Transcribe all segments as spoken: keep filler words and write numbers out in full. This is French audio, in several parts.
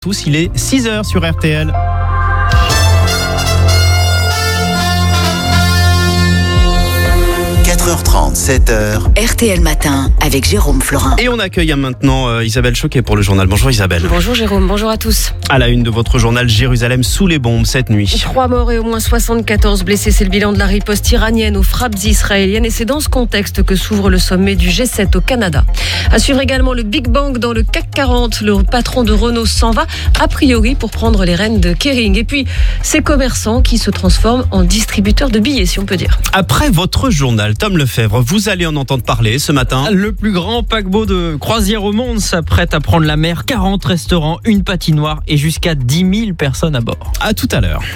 Tous, il est six heures sur R T L. quatre heures trente, sept heures. R T L Matin avec Jérôme Florin. Et on accueille maintenant euh, Isabelle Choquet pour le journal. Bonjour Isabelle. Bonjour Jérôme, bonjour à tous. À la une de votre journal, Jérusalem sous les bombes cette nuit. Trois morts et au moins soixante-quatorze blessés, c'est le bilan de la riposte iranienne aux frappes israéliennes. Et c'est dans ce contexte que s'ouvre le sommet du G sept au Canada. À suivre également le Big Bang dans le C A C quarante. Le patron de Renault s'en va, a priori pour prendre les rênes de Kering. Et puis, ces commerçants qui se transforment en distributeurs de billets, si on peut dire. Après votre journal, Tom Lefebvre, vous allez en entendre parler ce matin. Le plus grand paquebot de croisière au monde s'apprête à prendre la mer. quarante restaurants, une patinoire et jusqu'à dix mille personnes à bord. À tout à l'heure.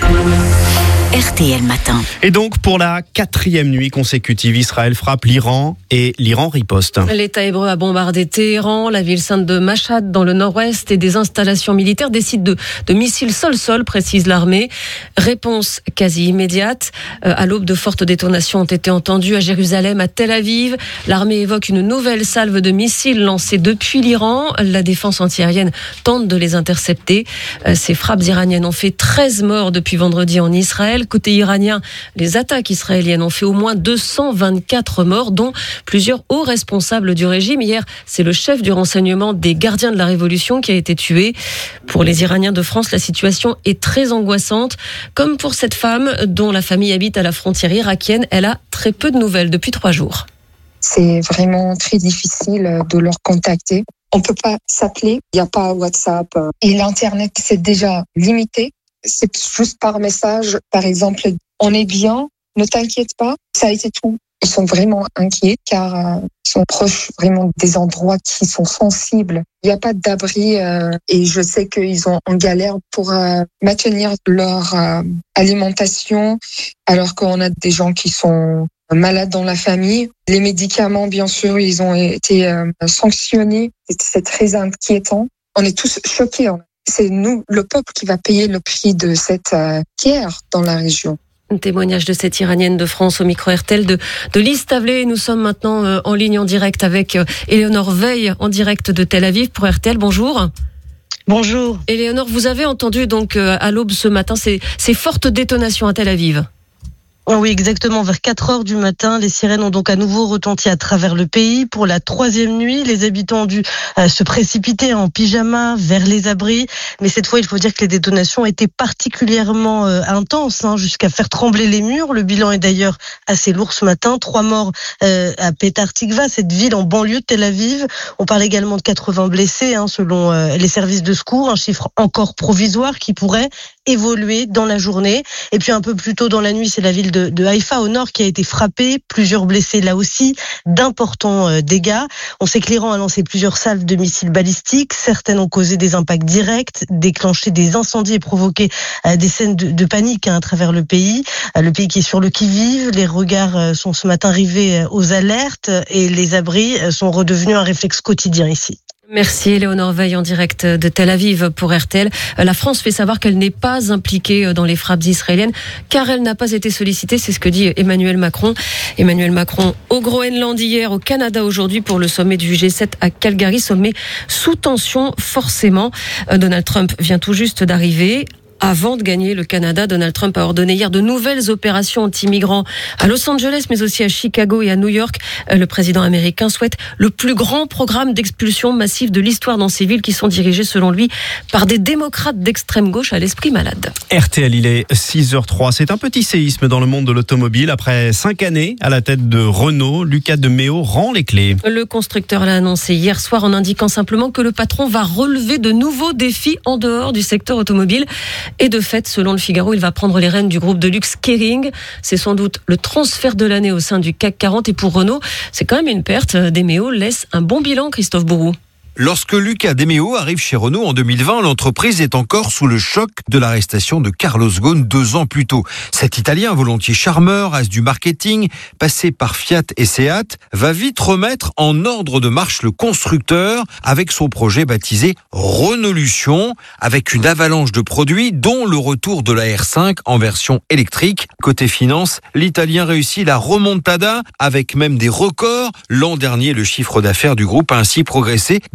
R T L Matin. Et donc, pour la quatrième nuit consécutive, Israël frappe l'Iran et l'Iran riposte. L'État hébreu a bombardé Téhéran, la ville sainte de Mashhad dans le nord-ouest et des installations militaires, des sites de, de missiles sol-sol, précise l'armée. Réponse quasi immédiate. Euh, à l'aube, de fortes détonations ont été entendues à Jérusalem, à Tel Aviv. L'armée évoque une nouvelle salve de missiles lancée depuis l'Iran. La défense antiaérienne tente de les intercepter. Euh, ces frappes iraniennes ont fait treize morts depuis vendredi en Israël. Côté iranien, les attaques israéliennes ont fait au moins deux cent vingt-quatre morts, dont plusieurs hauts responsables du régime. Hier, c'est le chef du renseignement des gardiens de la Révolution qui a été tué. Pour les Iraniens de France, la situation est très angoissante. Comme pour cette femme dont la famille habite à la frontière irakienne, elle a très peu de nouvelles depuis trois jours. C'est vraiment très difficile de leur contacter. On ne peut pas s'appeler, il n'y a pas WhatsApp. Et l'Internet, c'est déjà limité. C'est juste par message. Par exemple, on est bien, ne t'inquiète pas. Ça a été tout. Ils sont vraiment inquiets car euh, ils sont proches vraiment des endroits qui sont sensibles. Il n'y a pas d'abri euh, et je sais qu'ils sont en galère pour euh, maintenir leur euh, alimentation alors qu'on a des gens qui sont malades dans la famille. Les médicaments, bien sûr, ils ont été euh, sanctionnés. C'est, c'est très inquiétant. On est tous choqués. C'est nous, le peuple, qui va payer le prix de cette euh, guerre dans la région. Un témoignage de cette Iranienne de France au micro R T L de, de Lise Tavelé. Nous sommes maintenant euh, en ligne en direct avec euh, Éléonore Veil en direct de Tel Aviv pour R T L. Bonjour. Bonjour. Éléonore, vous avez entendu donc euh, à l'aube ce matin ces, ces fortes détonations à Tel Aviv. Oui, exactement. Vers quatre heures du matin, les sirènes ont donc à nouveau retenti à travers le pays. Pour la troisième nuit, les habitants ont dû euh, se précipiter en pyjama vers les abris. Mais cette fois, il faut dire que les détonations étaient particulièrement euh, intenses, hein, jusqu'à faire trembler les murs. Le bilan est d'ailleurs assez lourd ce matin. Trois morts euh, à Petah Tikva, cette ville en banlieue de Tel Aviv. On parle également de quatre-vingts blessés, hein, selon euh, les services de secours. Un chiffre encore provisoire qui pourrait évoluer dans la journée. Et puis un peu plus tôt dans la nuit, c'est la ville de, de Haïfa au nord qui a été frappée. Plusieurs blessés là aussi, d'importants euh, dégâts. On sait que l'Iran a lancé plusieurs salves de missiles balistiques. Certaines ont causé des impacts directs, déclenché des incendies et provoqué euh, des scènes de, de panique, hein, à travers le pays. Euh, le pays qui est sur le qui-vive. Les regards euh, sont ce matin rivés euh, aux alertes et les abris euh, sont redevenus un réflexe quotidien ici. Merci Éléonore Veil en direct de Tel Aviv pour R T L. La France fait savoir qu'elle n'est pas impliquée dans les frappes israéliennes car elle n'a pas été sollicitée, c'est ce que dit Emmanuel Macron. Emmanuel Macron au Groenland hier, au Canada aujourd'hui pour le sommet du G sept à Calgary, sommet sous tension forcément. Donald Trump vient tout juste d'arriver. Avant de gagner le Canada, Donald Trump a ordonné hier de nouvelles opérations anti-migrants à Los Angeles, mais aussi à Chicago et à New York. Le président américain souhaite le plus grand programme d'expulsion massive de l'histoire dans ces villes qui sont dirigées, selon lui, par des démocrates d'extrême gauche à l'esprit malade. R T L, il est six heures trois. C'est un petit séisme dans le monde de l'automobile. Après cinq années à la tête de Renault, Lucas de Meo rend les clés. Le constructeur l'a annoncé hier soir en indiquant simplement que le patron va relever de nouveaux défis en dehors du secteur automobile. Et de fait, selon le Figaro, il va prendre les rênes du groupe de luxe Kering. C'est sans doute le transfert de l'année au sein du C A C quarante. Et pour Renault, c'est quand même une perte. Demeo laisse un bon bilan, Christophe Bourou. Lorsque Lucas de Meo arrive chez Renault en deux mille vingt, l'entreprise est encore sous le choc de l'arrestation de Carlos Ghosn deux ans plus tôt. Cet Italien, volontiers charmeur, as du marketing, passé par Fiat et Seat, va vite remettre en ordre de marche le constructeur avec son projet baptisé Renaulution, avec une avalanche de produits dont le retour de la R cinq en version électrique. Côté finance, l'Italien réussit la remontada avec même des records. L'an dernier, le chiffre d'affaires du groupe a ainsi progressé de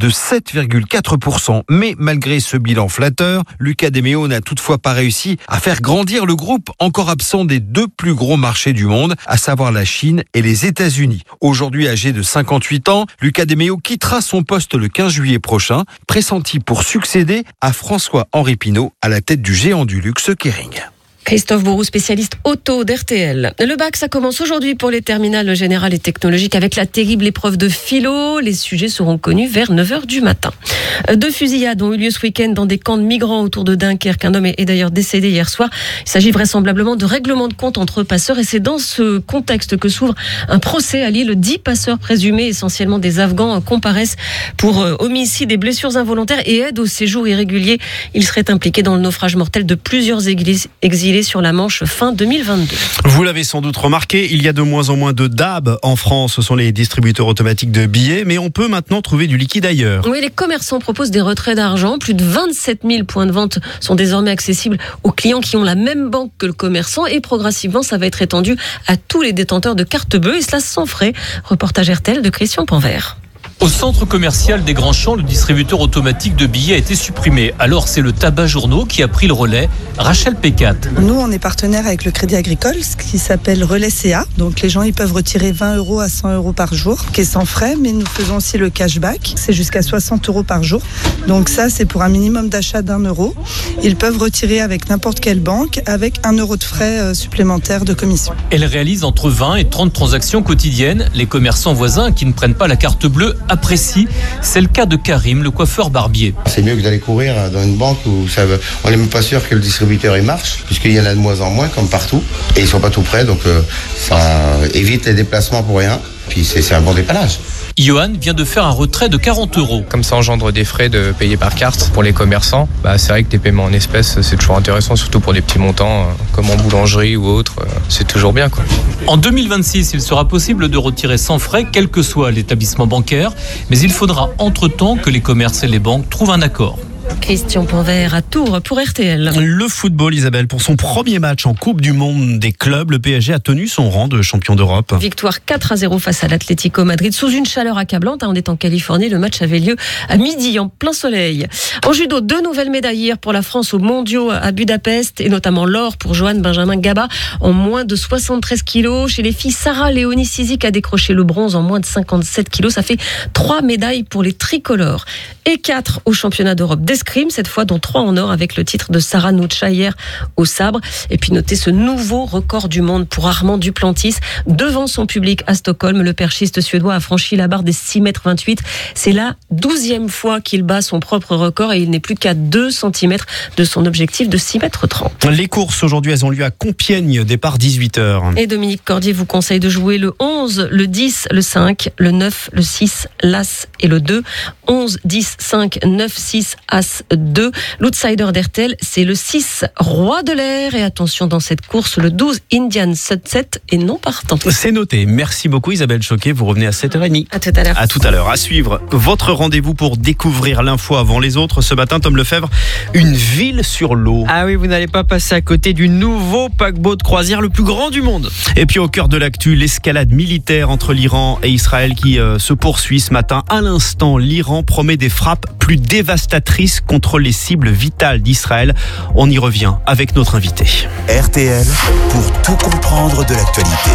sept virgule quatre pour cent. Mais malgré ce bilan flatteur, Luca De Meo n'a toutefois pas réussi à faire grandir le groupe, encore absent des deux plus gros marchés du monde, à savoir la Chine et les États-Unis. Aujourd'hui âgé de cinquante-huit ans, Luca De Meo quittera son poste le quinze juillet prochain, pressenti pour succéder à François-Henri Pinault à la tête du géant du luxe Kering. Christophe Bourou, spécialiste auto d'R T L. Le bac, ça commence aujourd'hui pour les terminales générales et technologiques avec la terrible épreuve de philo. Les sujets seront connus vers neuf heures du matin. Deux fusillades ont eu lieu ce week-end dans des camps de migrants autour de Dunkerque. Un homme est d'ailleurs décédé hier soir. Il s'agit vraisemblablement de règlements de compte entre passeurs et c'est dans ce contexte que s'ouvre un procès à Lille. Dix passeurs présumés, essentiellement des Afghans, comparaissent pour homicide et blessures involontaires et aide au séjour irrégulier. Ils seraient impliqués dans le naufrage mortel de plusieurs exilés sur la Manche fin deux mille vingt-deux. Vous l'avez sans doute remarqué, il y a de moins en moins de D A B en France. Ce sont les distributeurs automatiques de billets, mais on peut maintenant trouver du liquide ailleurs. Oui, les commerçants proposent des retraits d'argent. Plus de vingt-sept mille points de vente sont désormais accessibles aux clients qui ont la même banque que le commerçant et progressivement, ça va être étendu à tous les détenteurs de carte bleue et cela sans frais. Reportage R T L de Christian Panvert. Au centre commercial des Grands Champs, le distributeur automatique de billets a été supprimé. Alors c'est le tabac journaux qui a pris le relais. Rachel Pécat. Nous, on est partenaire avec le Crédit Agricole, ce qui s'appelle Relais C A. Donc les gens, ils peuvent retirer vingt euros à cent euros par jour, qui est sans frais, mais nous faisons aussi le cashback. C'est jusqu'à soixante euros par jour. Donc ça, c'est pour un minimum d'achat d'un euro. Ils peuvent retirer avec n'importe quelle banque, avec un euro de frais supplémentaires de commission. Elle réalise entre vingt et trente transactions quotidiennes. Les commerçants voisins qui ne prennent pas la carte bleue apprécie. C'est le cas de Karim, le coiffeur barbier. C'est mieux que d'aller courir dans une banque où ça, on n'est même pas sûr que le distributeur il marche, puisqu'il y en a de moins en moins, comme partout, et ils sont pas tout près, donc euh, ça évite les déplacements pour rien, puis c'est, c'est un bon dépannage. Johan vient de faire un retrait de quarante euros. Comme ça engendre des frais de payer par carte pour les commerçants. Bah, c'est vrai que des paiements en espèces, c'est toujours intéressant, surtout pour des petits montants, comme en boulangerie ou autre. C'est toujours bien, quoi. En deux mille vingt-six, il sera possible de retirer sans frais, quel que soit l'établissement bancaire. Mais il faudra entre-temps que les commerces et les banques trouvent un accord. Christian Panvert à Tours pour R T L. Le football, Isabelle, pour son premier match en Coupe du Monde des clubs, le P S G a tenu son rang de champion d'Europe. Victoire quatre à zéro face à l'Atlético Madrid sous une chaleur accablante. On est en Californie, le match avait lieu à midi en plein soleil. En judo, deux nouvelles médailles hier pour la France aux mondiaux à Budapest et notamment l'or pour Joanne Benjamin Gaba en moins de soixante-treize kilos. Chez les filles, Sarah Léonie Sizik a décroché le bronze en moins de cinquante-sept kilos. Ça fait trois médailles pour les tricolores et quatre au championnat d'Europe d'escrime, cette fois dont trois en or avec le titre de Sarah Nucha hier au sabre. Et puis notez ce nouveau record du monde pour Armand Duplantis. Devant son public à Stockholm, le perchiste suédois a franchi la barre des six mètres vingt-huit. C'est la douzième fois qu'il bat son propre record et il n'est plus qu'à deux centimètres de son objectif de six mètres trente. Les courses aujourd'hui, elles ont lieu à Compiègne, départ dix-huit heures. Et Dominique Cordier vous conseille de jouer le onze, le dix, le cinq, le neuf, le six, l'As et le deux. onze, dix, cinq, neuf, six, As, deux. L'outsider d'R T L, c'est le six, Roi de l'air. Et attention dans cette course, le douze, Indian Sunset est non partant. C'est noté. Merci beaucoup Isabelle Choquet. Vous revenez à sept heures trente. À tout à l'heure. À tout à l'heure. À suivre votre rendez-vous pour découvrir l'info avant les autres. Ce matin, Tom Lefebvre, une ville sur l'eau. Ah oui, vous n'allez pas passer à côté du nouveau paquebot de croisière le plus grand du monde. Et puis au cœur de l'actu, l'escalade militaire entre l'Iran et Israël qui euh, se poursuit ce matin. À l'instant, l'Iran promet des frappes plus dévastatrices contre les cibles vitales d'Israël. On y revient avec notre invité. R T L pour tout comprendre de l'actualité.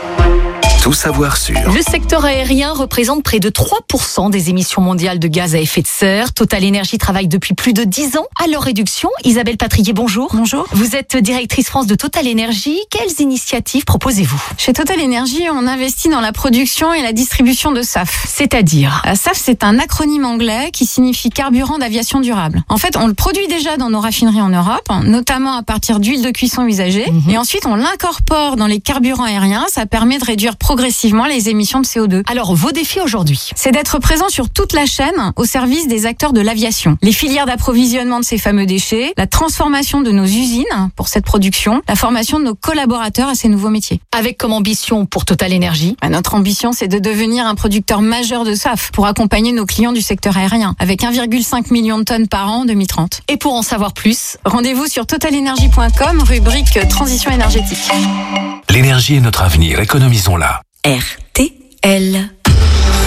Tout savoir sur. Le secteur aérien représente près de trois pour cent des émissions mondiales de gaz à effet de serre. Total Énergie travaille depuis plus de dix ans à leur réduction. Isabelle Patrier, bonjour. Bonjour. Vous êtes directrice France de Total Énergie. Quelles initiatives proposez-vous ? Chez Total Énergie, on investit dans la production et la distribution de S A F. C'est-à-dire ? S A F, c'est un acronyme anglais qui signifie carburant d'aviation durable. En fait, on le produit déjà dans nos raffineries en Europe, notamment à partir d'huile de cuisson usagée. Mmh. Et ensuite, on l'incorpore dans les carburants aériens. Ça permet de réduire progressivement les émissions de C O deux. Alors, vos défis aujourd'hui ? C'est d'être présent sur toute la chaîne au service des acteurs de l'aviation. Les filières d'approvisionnement de ces fameux déchets, la transformation de nos usines pour cette production, la formation de nos collaborateurs à ces nouveaux métiers. Avec comme ambition pour Total Énergie ? Notre ambition, c'est de devenir un producteur majeur de S A F pour accompagner nos clients du secteur aérien avec un virgule cinq million de tonnes par an en deux mille trente. Et pour en savoir plus, rendez-vous sur total énergie point com, rubrique transition énergétique. L'énergie est notre avenir, économisons-la. R T L.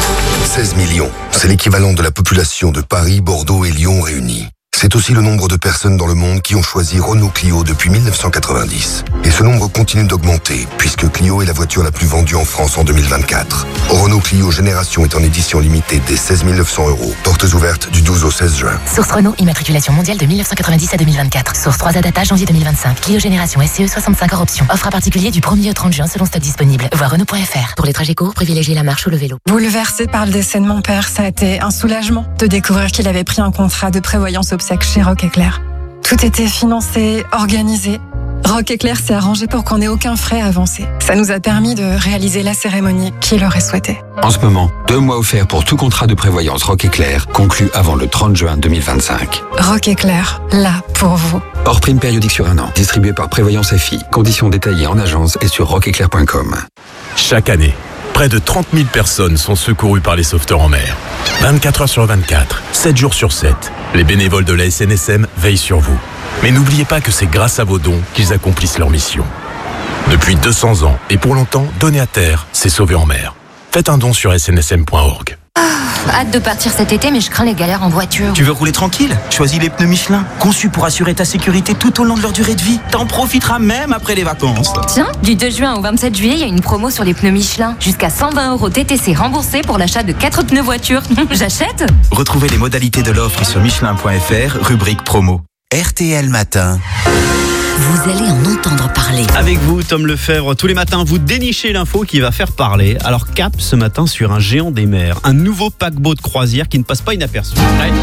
seize millions, c'est l'équivalent de la population de Paris, Bordeaux et Lyon réunis. C'est aussi le nombre de personnes dans le monde qui ont choisi Renault Clio depuis mille neuf cent quatre-vingt-dix. Et ce nombre continue d'augmenter, puisque Clio est la voiture la plus vendue en France en deux mille vingt-quatre. Renault Clio Génération est en édition limitée dès seize mille neuf cents euros. Portes ouvertes du douze au seize juin. Source Renault, immatriculation mondiale de mille neuf cent quatre-vingt-dix à deux mille vingt-quatre. Source trois A Data, janvier deux mille vingt-cinq. Clio Génération S C E soixante-cinq hors option. Offre à particulier du premier au trente juin selon stock disponible. Voir Renault point F R. Pour les trajets courts, privilégiez la marche ou le vélo. Bouleversé par le décès de mon père, ça a été un soulagement de découvrir qu'il avait pris un contrat de prévoyance obsèques chez Rock Éclair. Tout était financé, organisé. Rock Éclair s'est arrangé pour qu'on n'ait aucun frais avancé. Ça nous a permis de réaliser la cérémonie qu'il aurait souhaité. En ce moment, deux mois offerts pour tout contrat de prévoyance Rock Éclair conclu avant le trente juin deux mille vingt-cinq. Rock Éclair, là pour vous. Hors prime périodique sur un an, distribué par Prévoyance F I. Conditions détaillées en agence et sur rock éclair point com. Chaque année, près de trente mille personnes sont secourues par les sauveteurs en mer. vingt-quatre heures sur vingt-quatre, sept jours sur sept, les bénévoles de la S N S M veillent sur vous. Mais n'oubliez pas que c'est grâce à vos dons qu'ils accomplissent leur mission. Depuis deux cents ans, et pour longtemps, donner à terre, c'est sauver en mer. Faites un don sur S N S M point org. Hâte de partir cet été, mais je crains les galères en voiture. Tu veux rouler tranquille? Choisis les pneus Michelin, conçus pour assurer ta sécurité tout au long de leur durée de vie. T'en profiteras même après les vacances. Tiens, du deux juin au vingt-sept juillet, il y a une promo sur les pneus Michelin. Jusqu'à cent vingt euros T T C remboursés pour l'achat de quatre pneus voiture. J'achète. Retrouvez les modalités de l'offre sur michelin point F R, rubrique promo. R T L Matin. Vous allez en entendre parler. Avec vous, Tom Lefebvre, tous les matins, vous dénichez l'info qui va faire parler. Alors cap ce matin sur un géant des mers, un nouveau paquebot de croisière qui ne passe pas inaperçu. Ouais.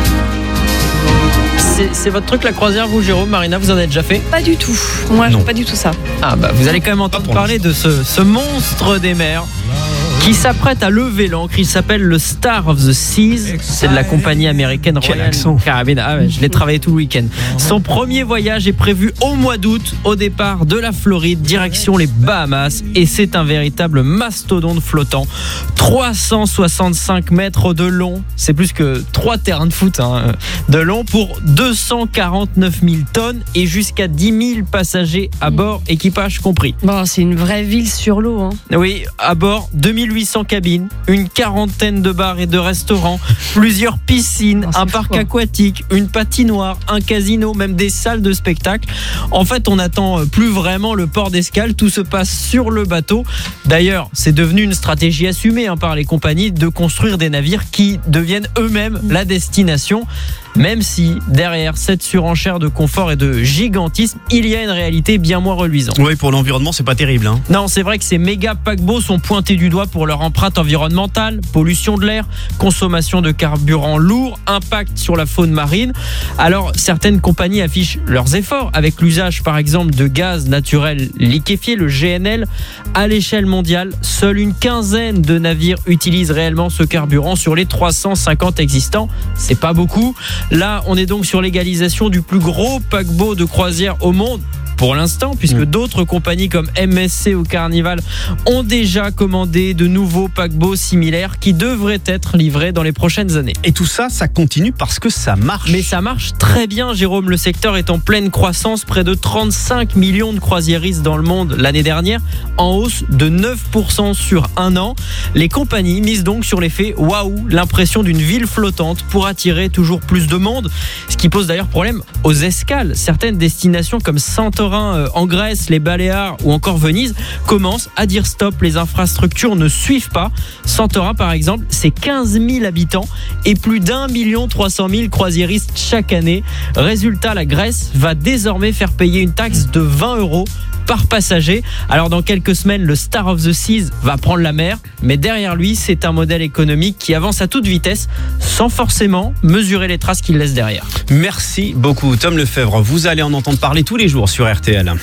C'est, c'est votre truc la croisière, vous Jérôme, Marina, vous en avez déjà fait? Pas du tout. Moi, Non. pas du tout ça. Ah bah vous allez quand même entendre parler de ce, ce monstre des mers qui s'apprête à lever l'ancre. Il s'appelle le Star of the Seas. C'est de la compagnie américaine Royal Caribbean. Ah ouais, je l'ai travaillé tout le week-end. Son premier voyage est prévu au mois d'août, au départ de la Floride, direction les Bahamas. Et c'est un véritable mastodonte flottant. trois cent soixante-cinq mètres de long. C'est plus que trois terrains de foot hein, de long pour deux cent quarante-neuf mille tonnes et jusqu'à dix mille passagers à bord, équipage compris. Bon, c'est une vraie ville sur l'eau. Hein. Oui, à bord, deux mille huit cents cabines, une quarantaine de bars et de restaurants, plusieurs piscines, Oh, un parc fou. aquatique, une patinoire, un casino, même des salles de spectacle. En fait, on n'attend plus vraiment le port d'escale, tout se passe sur le bateau. D'ailleurs, c'est devenu une stratégie assumée hein, par les compagnies de construire des navires qui deviennent eux-mêmes la destination. Même si derrière cette surenchère de confort et de gigantisme, il y a une réalité bien moins reluisante. Oui, pour l'environnement, c'est pas terrible. Hein. Non, c'est vrai que ces méga paquebots sont pointés du doigt pour leur empreinte environnementale, pollution de l'air, consommation de carburant lourd, impact sur la faune marine. Alors, certaines compagnies affichent leurs efforts avec l'usage, par exemple, de gaz naturel liquéfié, le G N L. À l'échelle mondiale, seule une quinzaine de navires utilisent réellement ce carburant sur les trois cent cinquante existants. C'est pas beaucoup. Là, on est donc sur l'égalisation du plus gros paquebot de croisière au monde. Pour l'instant, puisque mmh. d'autres compagnies comme M S C ou Carnival ont déjà commandé de nouveaux paquebots similaires qui devraient être livrés dans les prochaines années. Et tout ça, ça continue parce que ça marche. Mais ça marche très bien, Jérôme. Le secteur est en pleine croissance. Près de trente-cinq millions de croisiéristes dans le monde l'année dernière, en hausse de neuf pour cent sur un an. Les compagnies misent donc sur l'effet waouh, l'impression d'une ville flottante pour attirer toujours plus de monde. Ce qui pose d'ailleurs problème aux escales. Certaines destinations comme Santorin en Grèce, les Baléares ou encore Venise commencent à dire stop. Les infrastructures ne suivent pas. Santorin, par exemple, c'est quinze mille habitants et plus d'un million trois cent mille croisiéristes chaque année. Résultat, la Grèce va désormais faire payer une taxe de vingt euros par passager. Alors dans quelques semaines, le Star of the Seas va prendre la mer, mais derrière lui, c'est un modèle économique qui avance à toute vitesse sans forcément mesurer les traces qu'il laisse derrière. Merci beaucoup Tom Lefebvre. Vous allez en entendre parler tous les jours sur R T L.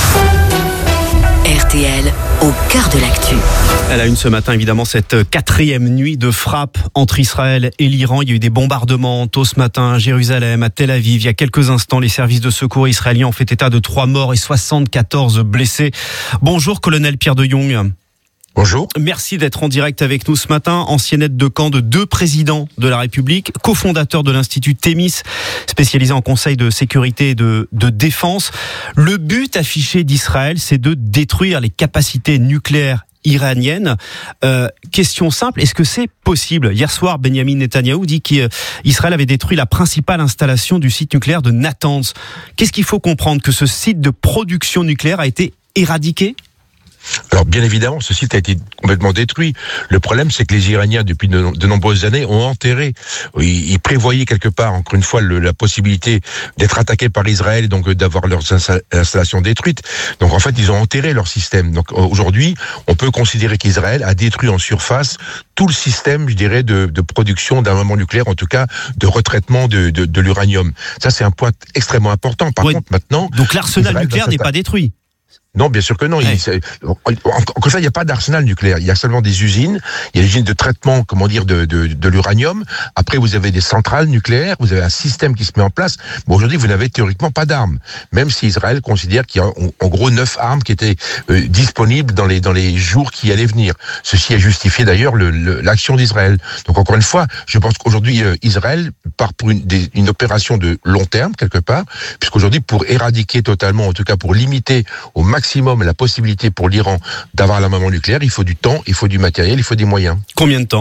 R T L, au cœur de l'actu. Elle a une ce matin, évidemment, cette quatrième nuit de frappe entre Israël et l'Iran. Il y a eu des bombardements tôt ce matin à Jérusalem, à Tel Aviv. Il y a quelques instants, les services de secours israéliens ont fait état de trois morts et soixante-quatorze blessés. Bonjour, colonel Pierre de Jong. Bonjour. Merci d'être en direct avec nous ce matin. Ancien aide de camp de deux présidents de la République, cofondateur de l'Institut Thémis, spécialisé en conseil de sécurité et de, de défense. Le but affiché d'Israël, c'est de détruire les capacités nucléaires iranienne. Euh, question simple, est-ce que c'est possible ? Hier soir, Benjamin Netanyahou dit qu'Israël avait détruit la principale installation du site nucléaire de Natanz. Qu'est-ce qu'il faut comprendre ? Que ce site de production nucléaire a été éradiqué ? Alors bien évidemment, ce site a été complètement détruit. Le problème, c'est que les Iraniens, depuis de, de nombreuses années, ont enterré. Ils, ils prévoyaient quelque part, encore une fois, le, la possibilité d'être attaqués par Israël et donc d'avoir leurs installations détruites. Donc en fait, ils ont enterré leur système. Donc aujourd'hui, on peut considérer qu'Israël a détruit en surface tout le système, je dirais, de, de production d'armement nucléaire, en tout cas de retraitement de, de, de l'uranium. Ça, c'est un point extrêmement important. Par oui. contre, maintenant... Donc l'arsenal Israël nucléaire n'est pas détruit ? Non, bien sûr que non. Ouais. Il, encore une fois, il n'y a pas d'arsenal nucléaire. Il y a seulement des usines. Il y a des usines de traitement, comment dire, de, de, de l'uranium. Après, vous avez des centrales nucléaires. Vous avez un système qui se met en place. Bon, aujourd'hui, vous n'avez théoriquement pas d'armes. Même si Israël considère qu'il y a, en, en gros, neuf armes qui étaient euh, disponibles dans les, dans les jours qui allaient venir. Ceci a justifié d'ailleurs le, le, l'action d'Israël. Donc, encore une fois, je pense qu'aujourd'hui, euh, Israël part pour une, des, une opération de long terme, quelque part, puisqu'aujourd'hui, pour éradiquer totalement, en tout cas pour limiter au maximum maximum la possibilité pour l'Iran d'avoir l'armement nucléaire, il faut du temps, il faut du matériel, il faut des moyens. Combien de temps ?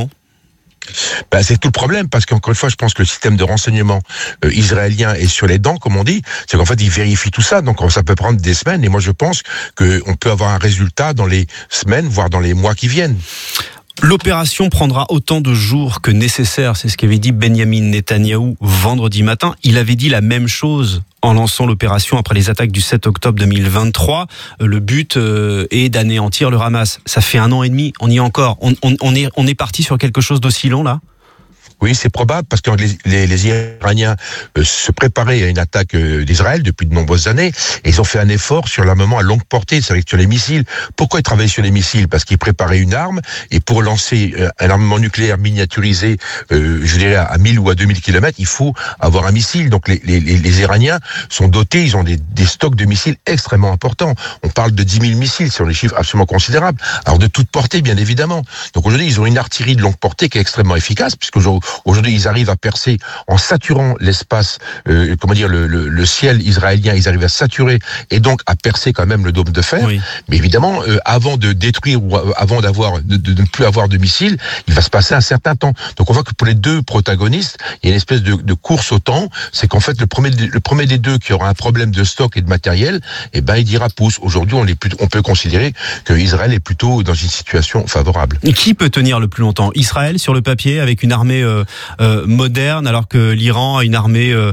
Ben, c'est tout le problème, parce qu'encore une fois, je pense que le système de renseignement euh, israélien est sur les dents, comme on dit. C'est qu'en fait, il vérifie tout ça, donc ça peut prendre des semaines, et moi je pense qu'on peut avoir un résultat dans les semaines, voire dans les mois qui viennent. L'opération prendra autant de jours que nécessaire, c'est ce qu'avait dit Benjamin Netanyahou vendredi matin. Il avait dit la même chose en lançant l'opération après les attaques du sept octobre deux mille vingt-trois. Le but est d'anéantir le Hamas. Ça fait un an et demi, on y est encore. On, on, on est, on est parti sur quelque chose d'aussi long là ? Oui, c'est probable, parce que les, les, les Iraniens euh, se préparaient à une attaque euh, d'Israël depuis de nombreuses années, et ils ont fait un effort sur l'armement à longue portée, c'est-à-dire sur les missiles. Pourquoi ils travaillaient sur les missiles ? Parce qu'ils préparaient une arme, et pour lancer euh, un armement nucléaire miniaturisé, euh, je dirais à mille ou à deux mille kilomètres, il faut avoir un missile. Donc les, les, les Iraniens sont dotés, ils ont des, des stocks de missiles extrêmement importants. On parle de dix mille missiles, c'est des chiffres absolument considérables. Alors de toute portée, bien évidemment. Donc aujourd'hui, ils ont une artillerie de longue portée qui est extrêmement efficace, puisqu'aujourd'hui, Aujourd'hui, ils arrivent à percer en saturant l'espace, euh, comment dire, le, le, le ciel israélien. Ils arrivent à saturer et donc à percer quand même le dôme de fer. Oui. Mais évidemment, euh, avant de détruire ou euh, avant d'avoir de, de ne plus avoir de missiles, il va se passer un certain temps. Donc on voit que pour les deux protagonistes, il y a une espèce de, de course au temps. C'est qu'en fait, le premier, le premier des deux qui aura un problème de stock et de matériel, eh ben, il dira pouce. Aujourd'hui, on, est plutôt, on peut considérer que Israël est plutôt dans une situation favorable. Et qui peut tenir le plus longtemps ? Israël sur le papier avec une armée euh, euh, moderne, alors que l'Iran a une armée euh,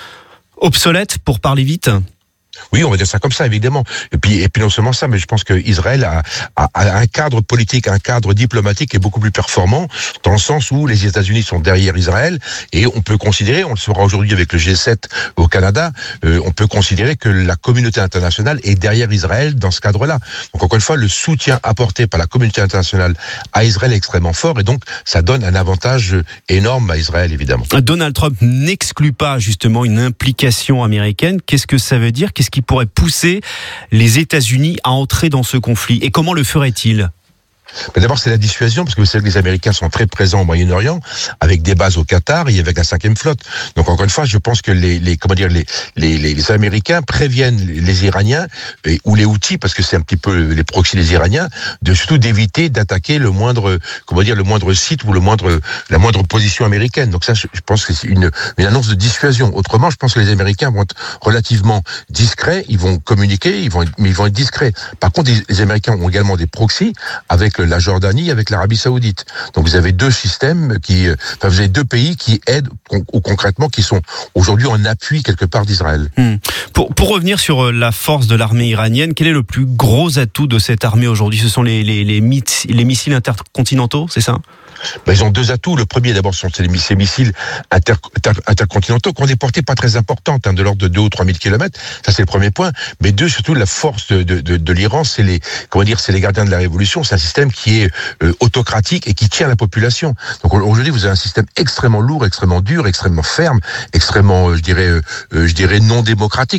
obsolète, pour parler vite ? Oui, on va dire ça comme ça, évidemment. Et puis, et puis non seulement ça, mais je pense que Israël a, a, a un cadre politique, un cadre diplomatique qui est beaucoup plus performant, dans le sens où les États-Unis sont derrière Israël, et on peut considérer, on le saura aujourd'hui avec le G sept au Canada, euh, on peut considérer que la communauté internationale est derrière Israël dans ce cadre-là. Donc encore une fois, le soutien apporté par la communauté internationale à Israël est extrêmement fort, et donc ça donne un avantage énorme à Israël, évidemment. Donald Trump n'exclut pas justement une implication américaine. Qu'est-ce que ça veut dire ? Qu'est-ce qui pourrait pousser les États-Unis à entrer dans ce conflit ? Et comment le ferait-il ? Mais d'abord, c'est la dissuasion, parce que vous savez que les Américains sont très présents au Moyen-Orient, avec des bases au Qatar et avec la cinquième flotte. Donc, encore une fois, je pense que les, les comment dire, les, les, les Américains préviennent les Iraniens, et, ou les Houthis, parce que c'est un petit peu les proxys des Iraniens, de surtout d'éviter d'attaquer le moindre, comment dire, le moindre site ou le moindre, la moindre position américaine. Donc ça, je pense que c'est une, une annonce de dissuasion. Autrement, je pense que les Américains vont être relativement discrets, ils vont communiquer, ils vont, mais ils vont être discrets. Par contre, les Américains ont également des proxys avec la Jordanie, avec l'Arabie Saoudite. Donc vous avez deux systèmes qui, enfin vous avez deux pays qui aident ou concrètement qui sont aujourd'hui en appui quelque part d'Israël. Hmm. Pour, pour revenir sur la force de l'armée iranienne, quel est le plus gros atout de cette armée aujourd'hui ? Ce sont les, les, les, mythes, les missiles intercontinentaux, c'est ça ? Ben, ils ont deux atouts. Le premier, d'abord, sont ces missiles inter, inter, intercontinentaux qui ont des portées pas très importantes, hein, de l'ordre de deux ou trois mille kilomètres. Ça, c'est le premier point. Mais deux, surtout, la force de, de, de, de l'Iran, c'est les, comment dire, c'est les gardiens de la révolution. C'est un système qui est euh, autocratique et qui tient la population. Donc aujourd'hui, vous avez un système extrêmement lourd, extrêmement dur, extrêmement ferme, extrêmement, euh, je dirais, euh, je dirais non démocratique.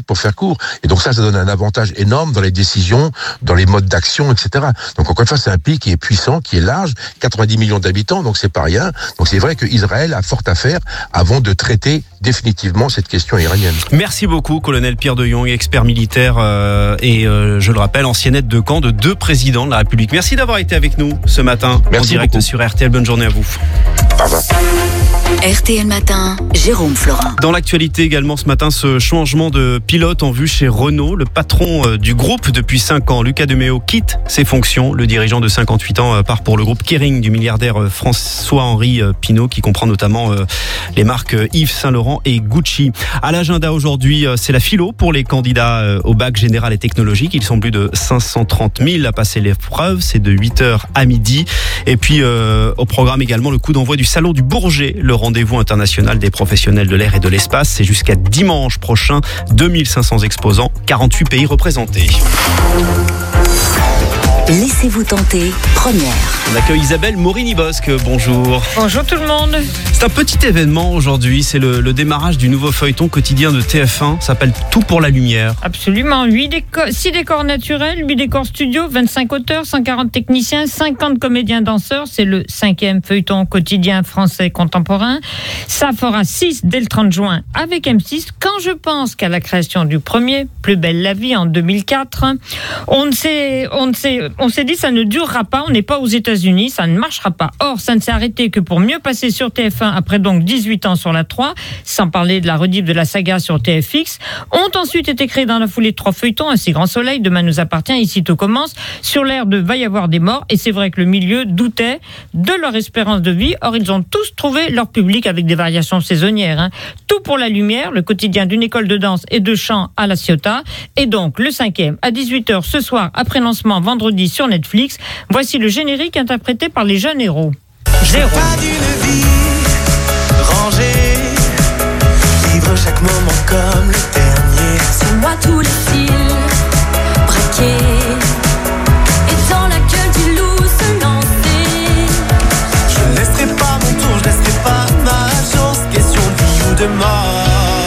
pour faire court. Et donc ça, ça donne un avantage énorme dans les décisions, dans les modes d'action, et cetera. Donc encore une fois, c'est un pays qui est puissant, qui est large, quatre-vingt-dix millions d'habitants, donc c'est pas rien. Donc c'est vrai qu'Israël a fort à faire avant de traiter définitivement cette question iranienne. Merci beaucoup, colonel Pierre de Jong, expert militaire euh, et euh, je le rappelle, ancien aide de camp de deux présidents de la République. Merci d'avoir été avec nous ce matin. Merci en direct beaucoup. Sur R T L. Bonne journée à vous. Au revoir. R T L Matin, Jérôme Florin. Dans l'actualité également ce matin, ce changement de pilote en vue chez Renault. Le patron du groupe depuis cinq ans, Luca de Meo, quitte ses fonctions. Le dirigeant de cinquante-huit ans part pour le groupe Kering du milliardaire François-Henri Pinault, qui comprend notamment les marques Yves Saint Laurent et Gucci. À l'agenda aujourd'hui, c'est la philo pour les candidats au bac général et technologique. Ils sont plus de cinq cent trente mille à passer l'épreuve. C'est de huit heures à midi. Et puis euh, au programme également le coup d'envoi du Salon du Bourget, le rendez-vous international des professionnels de l'air et de l'espace. C'est jusqu'à dimanche prochain. deux mille cinq cents exposants, quarante-huit pays représentés. Laissez-vous tenter, première. On accueille Isabelle Morini-Bosque, bonjour. Bonjour tout le monde. C'est un petit événement aujourd'hui, c'est le, le démarrage du nouveau feuilleton quotidien de T F un, ça s'appelle Tout pour la lumière. Absolument, six décors naturels, huit décors studio, vingt-cinq auteurs, cent quarante techniciens, cinquante comédiens danseurs, c'est le cinquième feuilleton quotidien français contemporain. Ça fera six dès le trente juin avec M six. Quand je pense qu'à la création du premier, Plus belle la vie en deux mille quatre, on ne sait... On ne sait On s'est dit ça ne durera pas, on n'est pas aux États-Unis, ça ne marchera pas. Or, ça ne s'est arrêté que pour mieux passer sur T F un après donc dix-huit ans sur la trois, sans parler de la rediff de la saga sur T F X. Ont ensuite été créés dans la foulée trois feuilletons, Un si grand soleil, Demain nous appartient, Ici tout commence, sur l'air de Va y avoir des morts. Et c'est vrai que le milieu doutait de leur espérance de vie. Or, ils ont tous trouvé leur public avec des variations saisonnières. Hein. Tout pour la lumière, le quotidien d'une école de danse et de chant à La Ciotat. Et donc, le cinquième à dix-huit heures ce soir, après lancement vendredi sur Netflix. Voici le générique interprété par les jeunes héros. Zéro. Pas d'une vie rangée, vivre chaque moment comme le dernier. C'est moi tous les fils braqués, et dans la gueule du loup se lancer. Je ne laisserai pas mon tour, je ne laisserai pas ma chance. Question de vie ou de mort.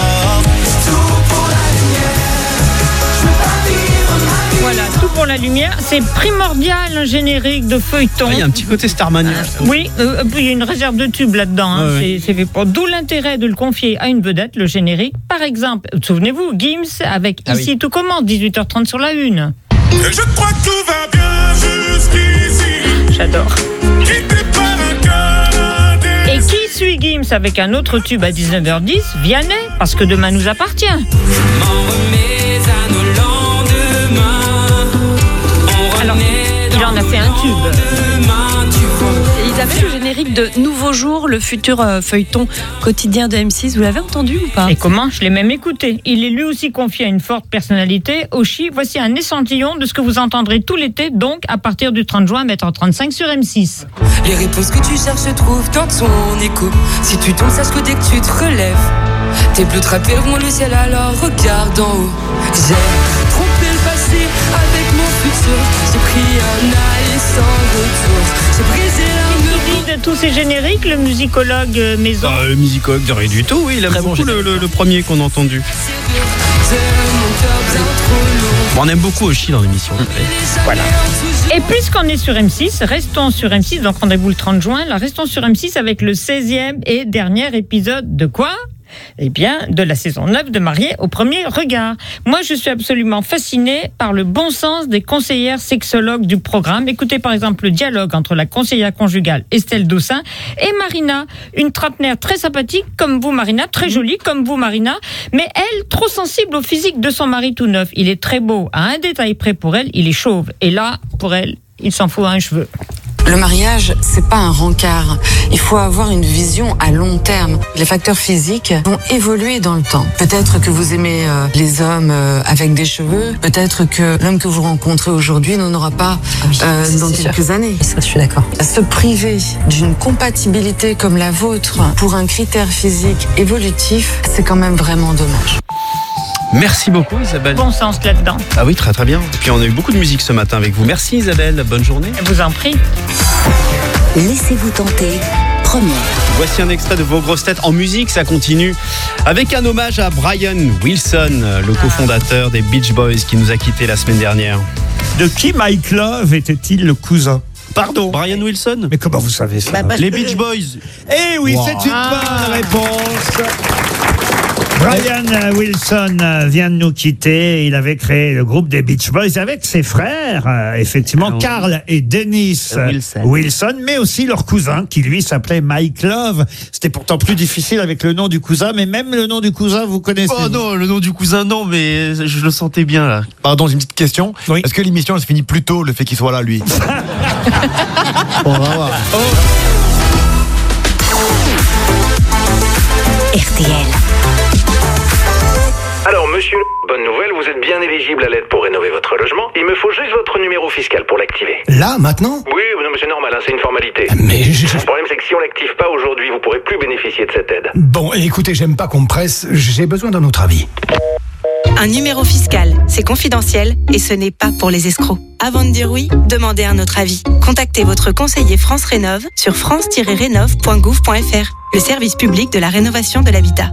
Voilà, Tout pour la lumière, c'est primordial un générique de feuilleton. Il ah, y a un petit côté Starmania. Euh, oui, euh, il y a une réserve de tubes là-dedans. Hein, ouais, c'est, ouais. c'est fait pour. D'où l'intérêt de le confier à une vedette, le générique. Par exemple, souvenez-vous, Gims avec ah, Ici oui. tout commence, dix-huit heures trente sur la une. Et je crois que tout va bien jusqu'ici. J'adore. Et qui suit Gims avec un autre tube à dix-neuf heures dix? Vianney, parce que demain nous appartient. Je m'en remets à nos lendemains. Alors, il en a fait un tube. Ils avaient le générique de Nouveau Jour, le futur euh, feuilleton quotidien de M six. Vous l'avez entendu ou pas? Et comment? Je l'ai même écouté. Il est lui aussi confié à une forte personnalité. Oshi, voici un échantillon de ce que vous entendrez tout l'été, donc à partir du trente juin à huit heures trente-cinq sur M six. Les réponses que tu cherches se trouvent dans ton écho. Si tu tombes, sache que dès que tu te relèves, tes bleus te rappelleront le ciel, alors regarde en haut. J'ai trompé le passé avec mon futur. J'ai pris un aller sans retour. J'ai brisé l'armure. De tous ces génériques, le musicologue Maison. Ah, le musicologue de rien du tout, oui, il aime beaucoup bon le, le, le premier qu'on a entendu. Bon, on aime beaucoup Oshi dans l'émission. Voilà. Et puisqu'on est sur M six, restons sur M six, donc rendez-vous le trente juin, là, restons sur M six avec le seizième et dernier épisode de quoi ? Eh bien, de la saison neuf de Mariés au premier regard. Moi, je suis absolument fascinée par le bon sens des conseillères sexologues du programme. Écoutez par exemple le dialogue entre la conseillère conjugale Estelle Dossin et Marina, une trentenaire très sympathique comme vous Marina, très jolie comme vous Marina, mais elle, trop sensible au physique de son mari tout neuf. Il est très beau, à un détail près pour elle, il est chauve. Et là, pour elle, il s'en fout à un cheveu. Le mariage, c'est pas un rencard. Il faut avoir une vision à long terme. Les facteurs physiques vont évoluer dans le temps. Peut-être que vous aimez euh, les hommes euh, avec des cheveux. Peut-être que l'homme que vous rencontrez aujourd'hui n'en aura pas ah oui, euh, dans quelques sûr. années. Ça, je suis d'accord. Se priver d'une compatibilité comme la vôtre pour un critère physique évolutif, c'est quand même vraiment dommage. Merci beaucoup Isabelle. Bon sens là-dedans. Ah oui, très très bien. Et puis on a eu beaucoup de musique ce matin avec vous. Merci Isabelle, bonne journée. Je vous en prie. Laissez-vous tenter. première. Voici un extrait de vos grosses têtes en musique, ça continue avec un hommage à Brian Wilson, le cofondateur des Beach Boys qui nous a quittés la semaine dernière. De qui Mike Love était-il le cousin ? Pardon. Brian Wilson. Mais comment vous savez ça ? bah, bah, Les Beach Boys. Eh oui, wow. C'est une ah. bonne réponse. Brian Wilson vient de nous quitter. Il avait créé le groupe des Beach Boys avec ses frères, euh, effectivement, oh. Carl et Dennis Wilson. Wilson, mais aussi leur cousin qui lui s'appelait Mike Love. C'était pourtant plus difficile avec le nom du cousin, mais même le nom du cousin, vous connaissez ? Oh non, le nom du cousin, non, mais je le sentais bien là. Pardon, j'ai une petite question. Oui. Est-ce que l'émission elle se finit plus tôt, le fait qu'il soit là, lui ? On va voir. Oh. R T L. Alors, monsieur, bonne nouvelle, vous êtes bien éligible à l'aide pour rénover votre logement. Il me faut juste votre numéro fiscal pour l'activer. Là, maintenant ? Oui, non, mais c'est normal, hein, c'est une formalité. Mais je... Le problème, c'est que si on l'active pas aujourd'hui, vous pourrez plus bénéficier de cette aide. Bon, écoutez, j'aime pas qu'on me presse, j'ai besoin d'un autre avis. Un numéro fiscal, c'est confidentiel et ce n'est pas pour les escrocs. Avant de dire oui, demandez un autre avis. Contactez votre conseiller France Rénov sur france tiret rénov point gouv point f r, le service public de la rénovation de l'habitat.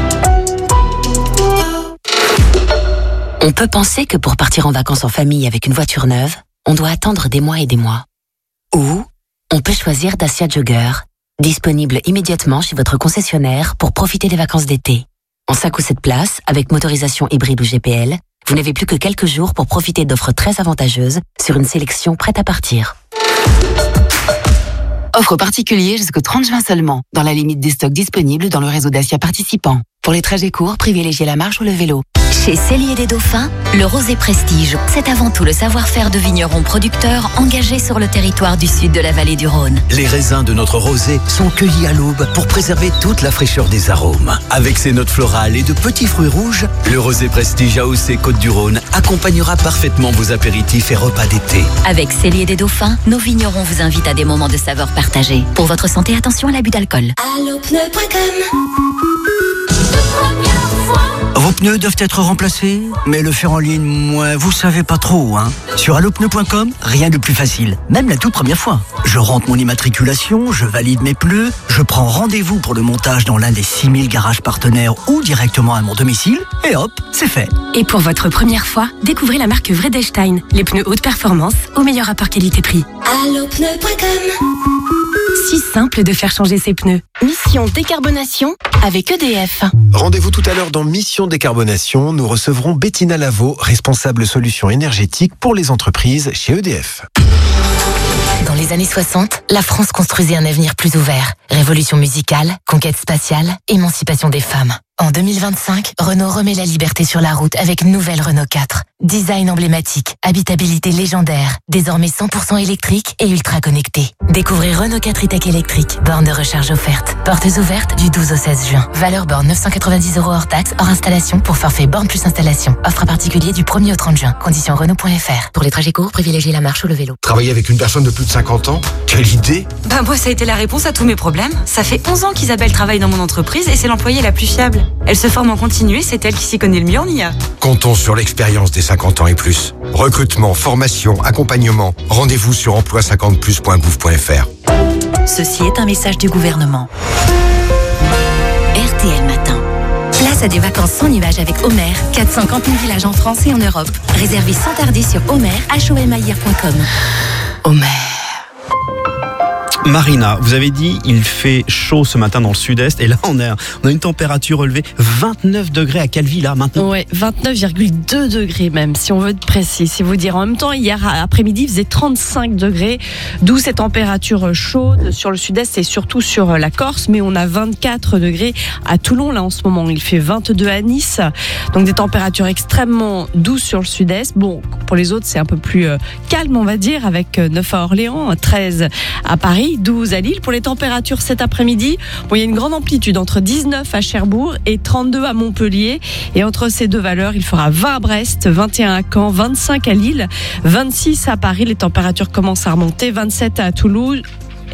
On peut penser que pour partir en vacances en famille avec une voiture neuve, on doit attendre des mois et des mois. Ou on peut choisir Dacia Jogger, disponible immédiatement chez votre concessionnaire pour profiter des vacances d'été. En cinq ou sept places, avec motorisation hybride ou G P L, vous n'avez plus que quelques jours pour profiter d'offres très avantageuses sur une sélection prête à partir. Offre particulière jusqu'au trente juin seulement, dans la limite des stocks disponibles dans le réseau Dacia participant. Pour les trajets courts, privilégiez la marche ou le vélo. Chez Cellier des Dauphins, le rosé prestige, c'est avant tout le savoir-faire de vignerons producteurs engagés sur le territoire du sud de la vallée du Rhône. Les raisins de notre rosé sont cueillis à l'aube pour préserver toute la fraîcheur des arômes. Avec ses notes florales et de petits fruits rouges, le rosé prestige A O C Côte-du-Rhône accompagnera parfaitement vos apéritifs et repas d'été. Avec Cellier des Dauphins, nos vignerons vous invitent à des moments de saveur partagés. Pour votre santé, attention à l'abus d'alcool. Allopneu point com. Vos pneus doivent être remplacés, mais le faire en ligne, moi, vous savez pas trop, hein. Sur allopneu point com, rien de plus facile, même la toute première fois. Je rentre mon immatriculation, je valide mes pneus, je prends rendez-vous pour le montage dans l'un des six mille garages partenaires ou directement à mon domicile, et hop, c'est fait. Et pour votre première fois, découvrez la marque Vredestein, les pneus haute performance au meilleur rapport qualité-prix. Allopneu point com. Si simple de faire changer ses pneus. Mission décarbonation avec E D F. Rendez-vous tout à l'heure dans Mission décarbonation. Nous recevrons Bettina Lavaux, responsable solutions énergétiques pour les entreprises chez E D F. Dans les années soixante, la France construisait un avenir plus ouvert. Révolution musicale, conquête spatiale, émancipation des femmes. En deux mille vingt-cinq, Renault remet la liberté sur la route avec nouvelle Renault quatre. Design emblématique, habitabilité légendaire, désormais cent pour cent électrique et ultra connecté. Découvrez Renault quatre e-tech électrique, borne de recharge offerte. Portes ouvertes du douze au seize juin. Valeur borne neuf cent quatre-vingt-dix euros hors taxe, hors installation pour forfait borne plus installation. Offre à particulier du premier au trente juin. Conditions Renault point f r. Pour les trajets courts, privilégiez la marche ou le vélo. Travailler avec une personne de plus de cinquante ans ? Quelle idée ? Bah moi, ça a été la réponse à tous mes problèmes. Ça fait onze ans qu'Isabelle travaille dans mon entreprise et c'est l'employée la plus fiable. Elle se forme en continu et c'est elle qui s'y connaît le mieux en I A. Comptons sur l'expérience des cinquante ans et plus. Recrutement, formation, accompagnement. Rendez-vous sur emploi cinquante plus point gouv point f r. Ceci est un message du gouvernement. R T L Matin. Place à des vacances sans nuages avec Homer. quatre cent cinquante mille villages en France et en Europe. Réservez sans tarder sur Homer, H O M A I R point com. Homer. Marina, vous avez dit il fait chaud ce matin dans le sud-est et là on a, on a une température relevée vingt-neuf degrés à Calvi là maintenant. Ouais, vingt-neuf virgule deux degrés même si on veut être précis. C'est vous dire en même temps hier après-midi il faisait trente-cinq degrés, d'où ces températures chaudes sur le sud-est et surtout sur la Corse, mais on a vingt-quatre degrés à Toulon là en ce moment. Il fait vingt-deux à Nice, donc des températures extrêmement douces sur le sud-est. Bon, pour les autres c'est un peu plus calme on va dire avec neuf à Orléans, treize à Paris, douze à Lille. Pour les températures cet après-midi, bon, il y a une grande amplitude entre dix-neuf à Cherbourg et trente-deux à Montpellier. Et entre ces deux valeurs, il fera vingt à Brest, vingt et un à Caen, vingt-cinq à Lille, vingt-six à Paris. Les températures commencent à remonter, vingt-sept à Toulouse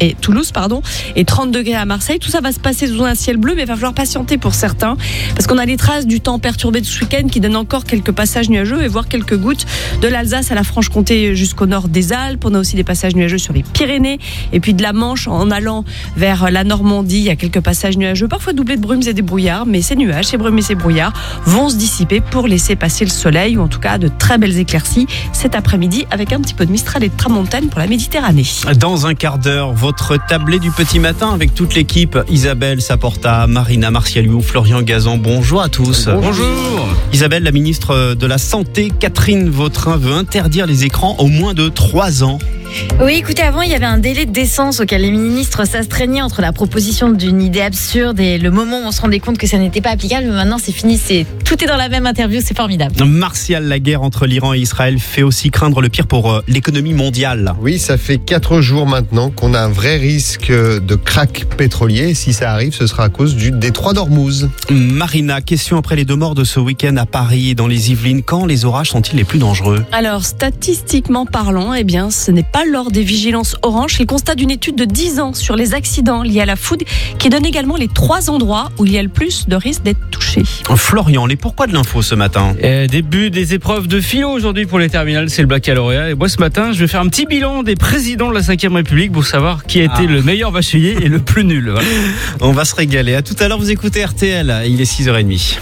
et Toulouse, pardon, et trente degrés à Marseille. Tout ça va se passer sous un ciel bleu, mais il va falloir patienter pour certains, parce qu'on a les traces du temps perturbé de ce week-end qui donne encore quelques passages nuageux et voire quelques gouttes de l'Alsace à la Franche-Comté jusqu'au nord des Alpes. On a aussi des passages nuageux sur les Pyrénées, et puis de la Manche en allant vers la Normandie, il y a quelques passages nuageux, parfois doublés de brumes et des brouillards, mais ces nuages, ces brumes et ces brouillards vont se dissiper pour laisser passer le soleil, ou en tout cas de très belles éclaircies cet après-midi, avec un petit peu de Mistral et de Tramontane pour la Méditerranée. Dans un quart d'heure, votre tablé du petit matin avec toute l'équipe. Isabelle Saporta, Marina Martialiou, Florian Gazan, bonjour à tous. Bonjour. Isabelle, la ministre de la Santé, Catherine Vautrin, veut interdire les écrans au moins de trois ans. Oui, écoutez, avant, il y avait un délai de décence auquel les ministres s'astreignaient entre la proposition d'une idée absurde et le moment où on se rendait compte que ça n'était pas applicable. Mais maintenant, c'est fini, c'est... tout est dans la même interview, c'est formidable. Martial, la guerre entre l'Iran et Israël fait aussi craindre le pire pour euh, l'économie mondiale. Oui, ça fait quatre jours maintenant qu'on a un vrai risque de krach pétrolier. Si ça arrive, ce sera à cause du détroit d'Ormuz. Marina, question après les deux morts de ce week-end à Paris et dans les Yvelines. Quand les orages sont-ils les plus dangereux ? Alors, statistiquement parlant, eh bien, ce n'est pas lors des vigilances orange. C'est le constat d'une étude de dix ans sur les accidents liés à la foudre qui donne également les trois endroits où il y a le plus de risques d'être touché. Florian, les pourquoi de l'info ce matin ? euh, Début des épreuves de philo aujourd'hui pour les terminales, c'est le baccalauréat. Et moi ce matin, je vais faire un petit bilan des présidents de la cinquième République pour savoir qui a été ah. le meilleur bachelier et le plus nul. Voilà. On va se régaler. À tout à l'heure, vous écoutez R T L. Il est six heures trente.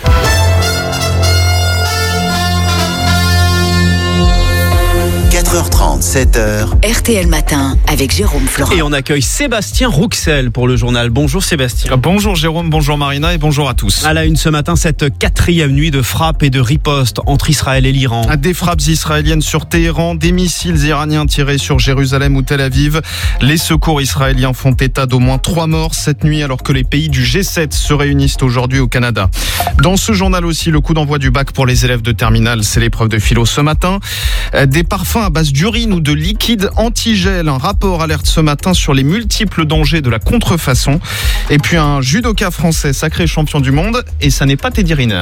quatre heures trente, sept heures. R T L Matin avec Jérôme Florent. Et on accueille Sébastien Rouxel pour le journal. Bonjour Sébastien. Bonjour Jérôme, bonjour Marina et bonjour à tous. À la une ce matin, cette quatrième nuit de frappe et de riposte entre Israël et l'Iran. Des frappes israéliennes sur Téhéran, des missiles iraniens tirés sur Jérusalem ou Tel Aviv. Les secours israéliens font état d'au moins trois morts cette nuit alors que les pays du G sept se réunissent aujourd'hui au Canada. Dans ce journal aussi, le coup d'envoi du bac pour les élèves de terminale, c'est l'épreuve de philo ce matin. Des parfums à base d'urine ou de liquide antigel. Un rapport alerte ce matin sur les multiples dangers de la contrefaçon. Et puis un judoka français sacré champion du monde. Et ça n'est pas Teddy Riner.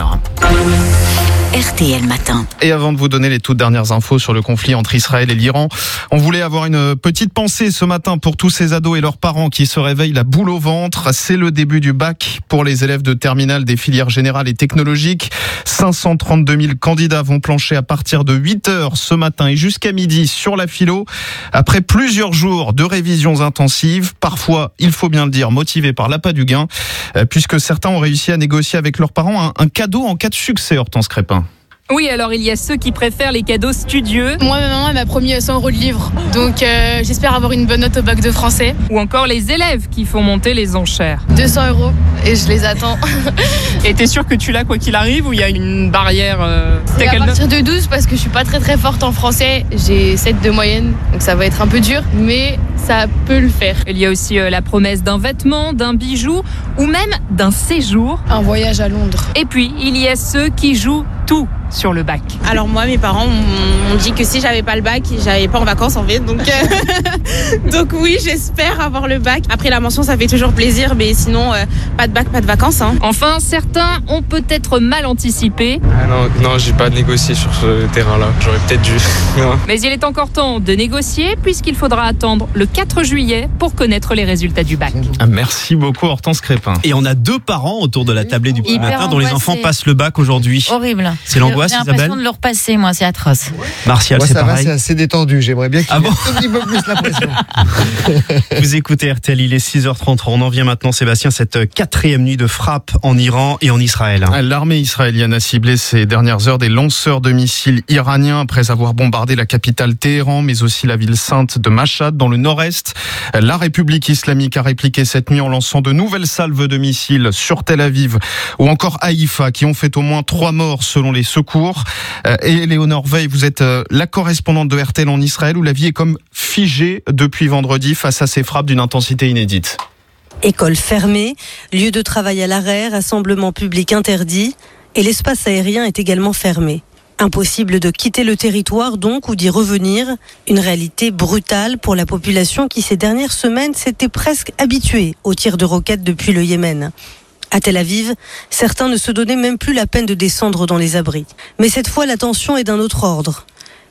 R T L Matin. Et avant de vous donner les toutes dernières infos sur le conflit entre Israël et l'Iran, on voulait avoir une petite pensée ce matin pour tous ces ados et leurs parents qui se réveillent la boule au ventre. C'est le début du bac pour les élèves de terminale des filières générales et technologiques. cinq cent trente-deux mille candidats vont plancher à partir de huit heures ce matin et jusqu'à midi sur la philo. Après plusieurs jours de révisions intensives, parfois, il faut bien le dire, motivés par l'appât du gain, puisque certains ont réussi à négocier avec leurs parents un, un cadeau en cas de succès, Hortense Crépin. Oui, alors il y a ceux qui préfèrent les cadeaux studieux. Moi, ma maman elle m'a promis cent euros de livres, donc euh, j'espère avoir une bonne note au bac de français. Ou encore les élèves qui font monter les enchères. deux cents euros, et je les attends. Et t'es sûr que tu l'as quoi qu'il arrive, ou il y a une barrière euh... C'est à partir de douze, parce que je suis pas très très forte en français. J'ai sept de moyenne, donc ça va être un peu dur, mais ça peut le faire. Il y a aussi euh, la promesse d'un vêtement, d'un bijou, ou même d'un séjour. Un voyage à Londres. Et puis, il y a ceux qui jouent tout sur le bac. Alors moi, mes parents m'ont dit que si j'avais pas le bac, j'allais pas en vacances en fait. Donc, euh... donc oui, j'espère avoir le bac. Après la mention, ça fait toujours plaisir, mais sinon, euh, pas de bac, pas de vacances. Hein. Enfin, certains ont peut-être mal anticipé. Ah non, non, j'ai pas négocié sur ce terrain-là. J'aurais peut-être dû. Mais il est encore temps de négocier puisqu'il faudra attendre le quatre juillet pour connaître les résultats du bac. Merci beaucoup Hortense Crépin. Et on a deux parents autour de la tablée du petit Hyper matin dont les enfants angoissés. passent le bac aujourd'hui. Horrible. C'est l'angoisse, J'ai Isabelle. l'impression de le repasser, moi, c'est atroce. Martial, Moi, c'est ça pareil. va, c'est assez détendu. J'aimerais bien qu'il Ah y ait bon un petit peu plus la pression. Vous écoutez R T L, il est six heures trente. On en vient maintenant, Sébastien, cette quatrième nuit de frappe en Iran et en Israël. L'armée israélienne a ciblé ces dernières heures des lanceurs de missiles iraniens après avoir bombardé la capitale Téhéran, mais aussi la ville sainte de Mashhad dans le nord-est. La République islamique a répliqué cette nuit en lançant de nouvelles salves de missiles sur Tel Aviv ou encore Haïfa, qui ont fait au moins trois morts selon les secours. Et Léonore Veil, vous êtes la correspondante de R T L en Israël où la vie est comme figée depuis vendredi face à ces frappes d'une intensité inédite. École fermée, lieu de travail à l'arrêt, rassemblement public interdit et l'espace aérien est également fermé. Impossible de quitter le territoire donc ou d'y revenir. Une réalité brutale pour la population qui ces dernières semaines s'était presque habituée aux tirs de roquettes depuis le Yémen. À Tel Aviv, certains ne se donnaient même plus la peine de descendre dans les abris. Mais cette fois, la tension est d'un autre ordre.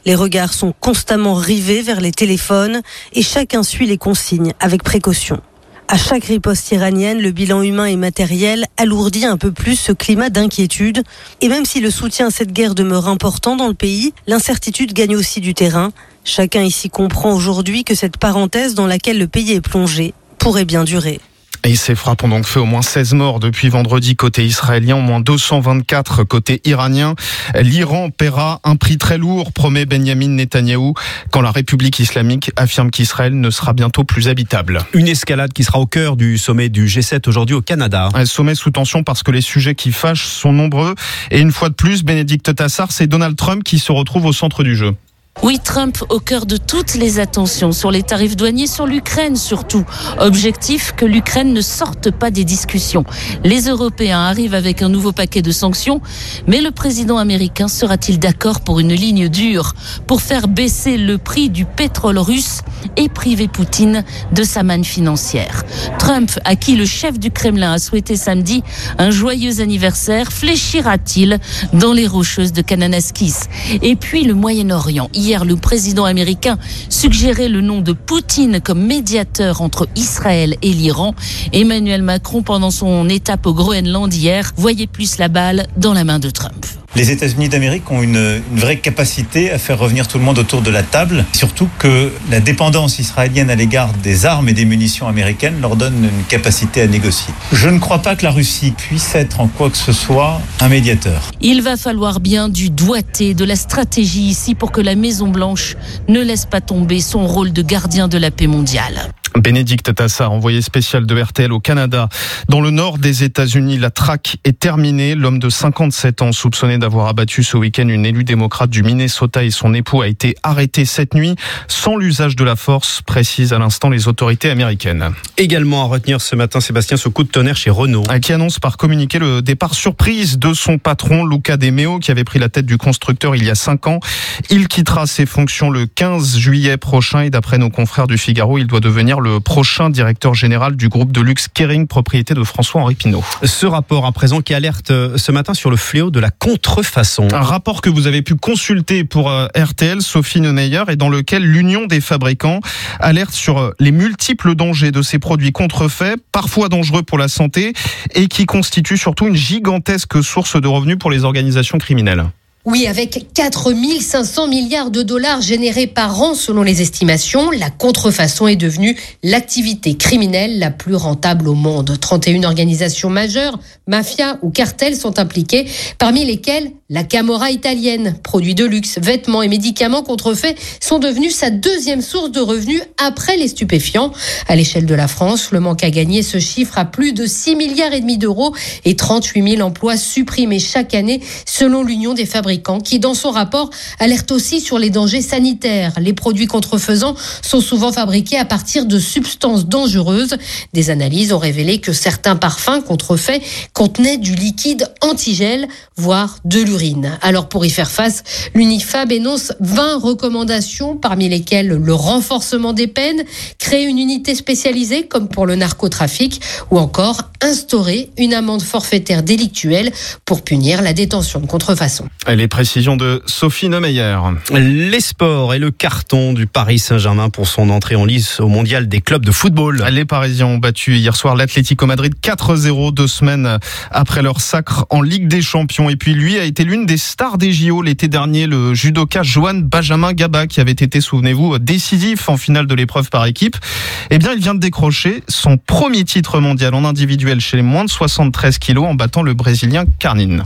Les regards sont constamment rivés vers les téléphones et chacun suit les consignes avec précaution. À chaque riposte iranienne, le bilan humain et matériel alourdit un peu plus ce climat d'inquiétude. Et même si le soutien à cette guerre demeure important dans le pays, l'incertitude gagne aussi du terrain. Chacun ici comprend aujourd'hui que cette parenthèse dans laquelle le pays est plongé pourrait bien durer. Et ces frappes ont donc fait au moins seize morts depuis vendredi côté israélien, au moins deux cent vingt-quatre côté iranien. L'Iran paiera un prix très lourd, promet Benyamin Netanyahou, quand la République islamique affirme qu'Israël ne sera bientôt plus habitable. Une escalade qui sera au cœur du sommet du G sept aujourd'hui au Canada. Un sommet sous tension parce que les sujets qui fâchent sont nombreux. Et une fois de plus, Bénédicte Tassard, c'est Donald Trump qui se retrouve au centre du jeu. Oui, Trump au cœur de toutes les attentions sur les tarifs douaniers, sur l'Ukraine surtout. Objectif, que l'Ukraine ne sorte pas des discussions. Les Européens arrivent avec un nouveau paquet de sanctions, mais le président américain sera-t-il d'accord pour une ligne dure, pour faire baisser le prix du pétrole russe et priver Poutine de sa manne financière? Trump, à qui le chef du Kremlin a souhaité samedi un joyeux anniversaire, fléchira-t-il dans les rocheuses de Kananaskis? Et puis le Moyen-Orient. Hier, le président américain suggérait le nom de Poutine comme médiateur entre Israël et l'Iran. Emmanuel Macron, pendant son étape au Groenland hier, voyait plus la balle dans la main de Trump. Les États-Unis d'Amérique ont une, une vraie capacité à faire revenir tout le monde autour de la table, surtout que la dépendance israélienne à l'égard des armes et des munitions américaines leur donne une capacité à négocier. Je ne crois pas que la Russie puisse être en quoi que ce soit un médiateur. Il va falloir bien du doigté, de la stratégie ici pour que la Maison-Blanche ne laisse pas tomber son rôle de gardien de la paix mondiale. Bénédicte Tassard, envoyé spécial de R T L au Canada. Dans le nord des États-Unis, la traque est terminée. L'homme de cinquante-sept ans, soupçonné d'avoir abattu ce week-end une élue démocrate du Minnesota et son époux, a été arrêté cette nuit sans l'usage de la force, précisent à l'instant les autorités américaines. Également à retenir ce matin, Sébastien, ce coup de tonnerre chez Renault. Qui annonce par communiqué le départ surprise de son patron, Luca De Meo, qui avait pris la tête du constructeur il y a cinq ans. Il quittera ses fonctions le quinze juillet prochain et d'après nos confrères du Figaro, il doit devenir le prochain directeur général du groupe de luxe Kering, propriété de François-Henri Pinault. Ce rapport à présent qui alerte ce matin sur le fléau de la contrefaçon. Un rapport que vous avez pu consulter pour R T L, Sophie Neumeyer, et dans lequel l'Union des fabricants alerte sur les multiples dangers de ces produits contrefaits, parfois dangereux pour la santé, et qui constituent surtout une gigantesque source de revenus pour les organisations criminelles. Oui, avec quatre mille cinq cents milliards de dollars générés par an selon les estimations, la contrefaçon est devenue l'activité criminelle la plus rentable au monde. trente et une organisations majeures, mafias ou cartels sont impliqués, parmi lesquels la Camorra italienne. Produits de luxe, vêtements et médicaments contrefaits sont devenus sa deuxième source de revenus après les stupéfiants. À l'échelle de la France, le manque à gagner se chiffre à plus de six milliards et demi d'euros et trente-huit mille emplois supprimés chaque année selon l'Union des fabricants, qui, dans son rapport, alerte aussi sur les dangers sanitaires. Les produits contrefaisants sont souvent fabriqués à partir de substances dangereuses. Des analyses ont révélé que certains parfums contrefaits contenaient du liquide antigel, voire de l'urine. Alors, pour y faire face, l'Unifab énonce vingt recommandations, parmi lesquelles le renforcement des peines, créer une unité spécialisée, comme pour le narcotrafic, ou encore instaurer une amende forfaitaire délictuelle pour punir la détention de contrefaçon. Les précisions de Sophie Neumeyer. Les sports et le carton du Paris Saint-Germain pour son entrée en lice au mondial des clubs de football. Les Parisiens ont battu hier soir l'Atlético Madrid quatre zéro, deux semaines après leur sacre en Ligue des Champions. Et puis lui a été l'une des stars des J O l'été dernier, le judoka Joan Benjamin Gaba, qui avait été, souvenez-vous, décisif en finale de l'épreuve par équipe. Eh bien, il vient de décrocher son premier titre mondial en individuel chez les moins de soixante-treize kilos en battant le Brésilien Carnine.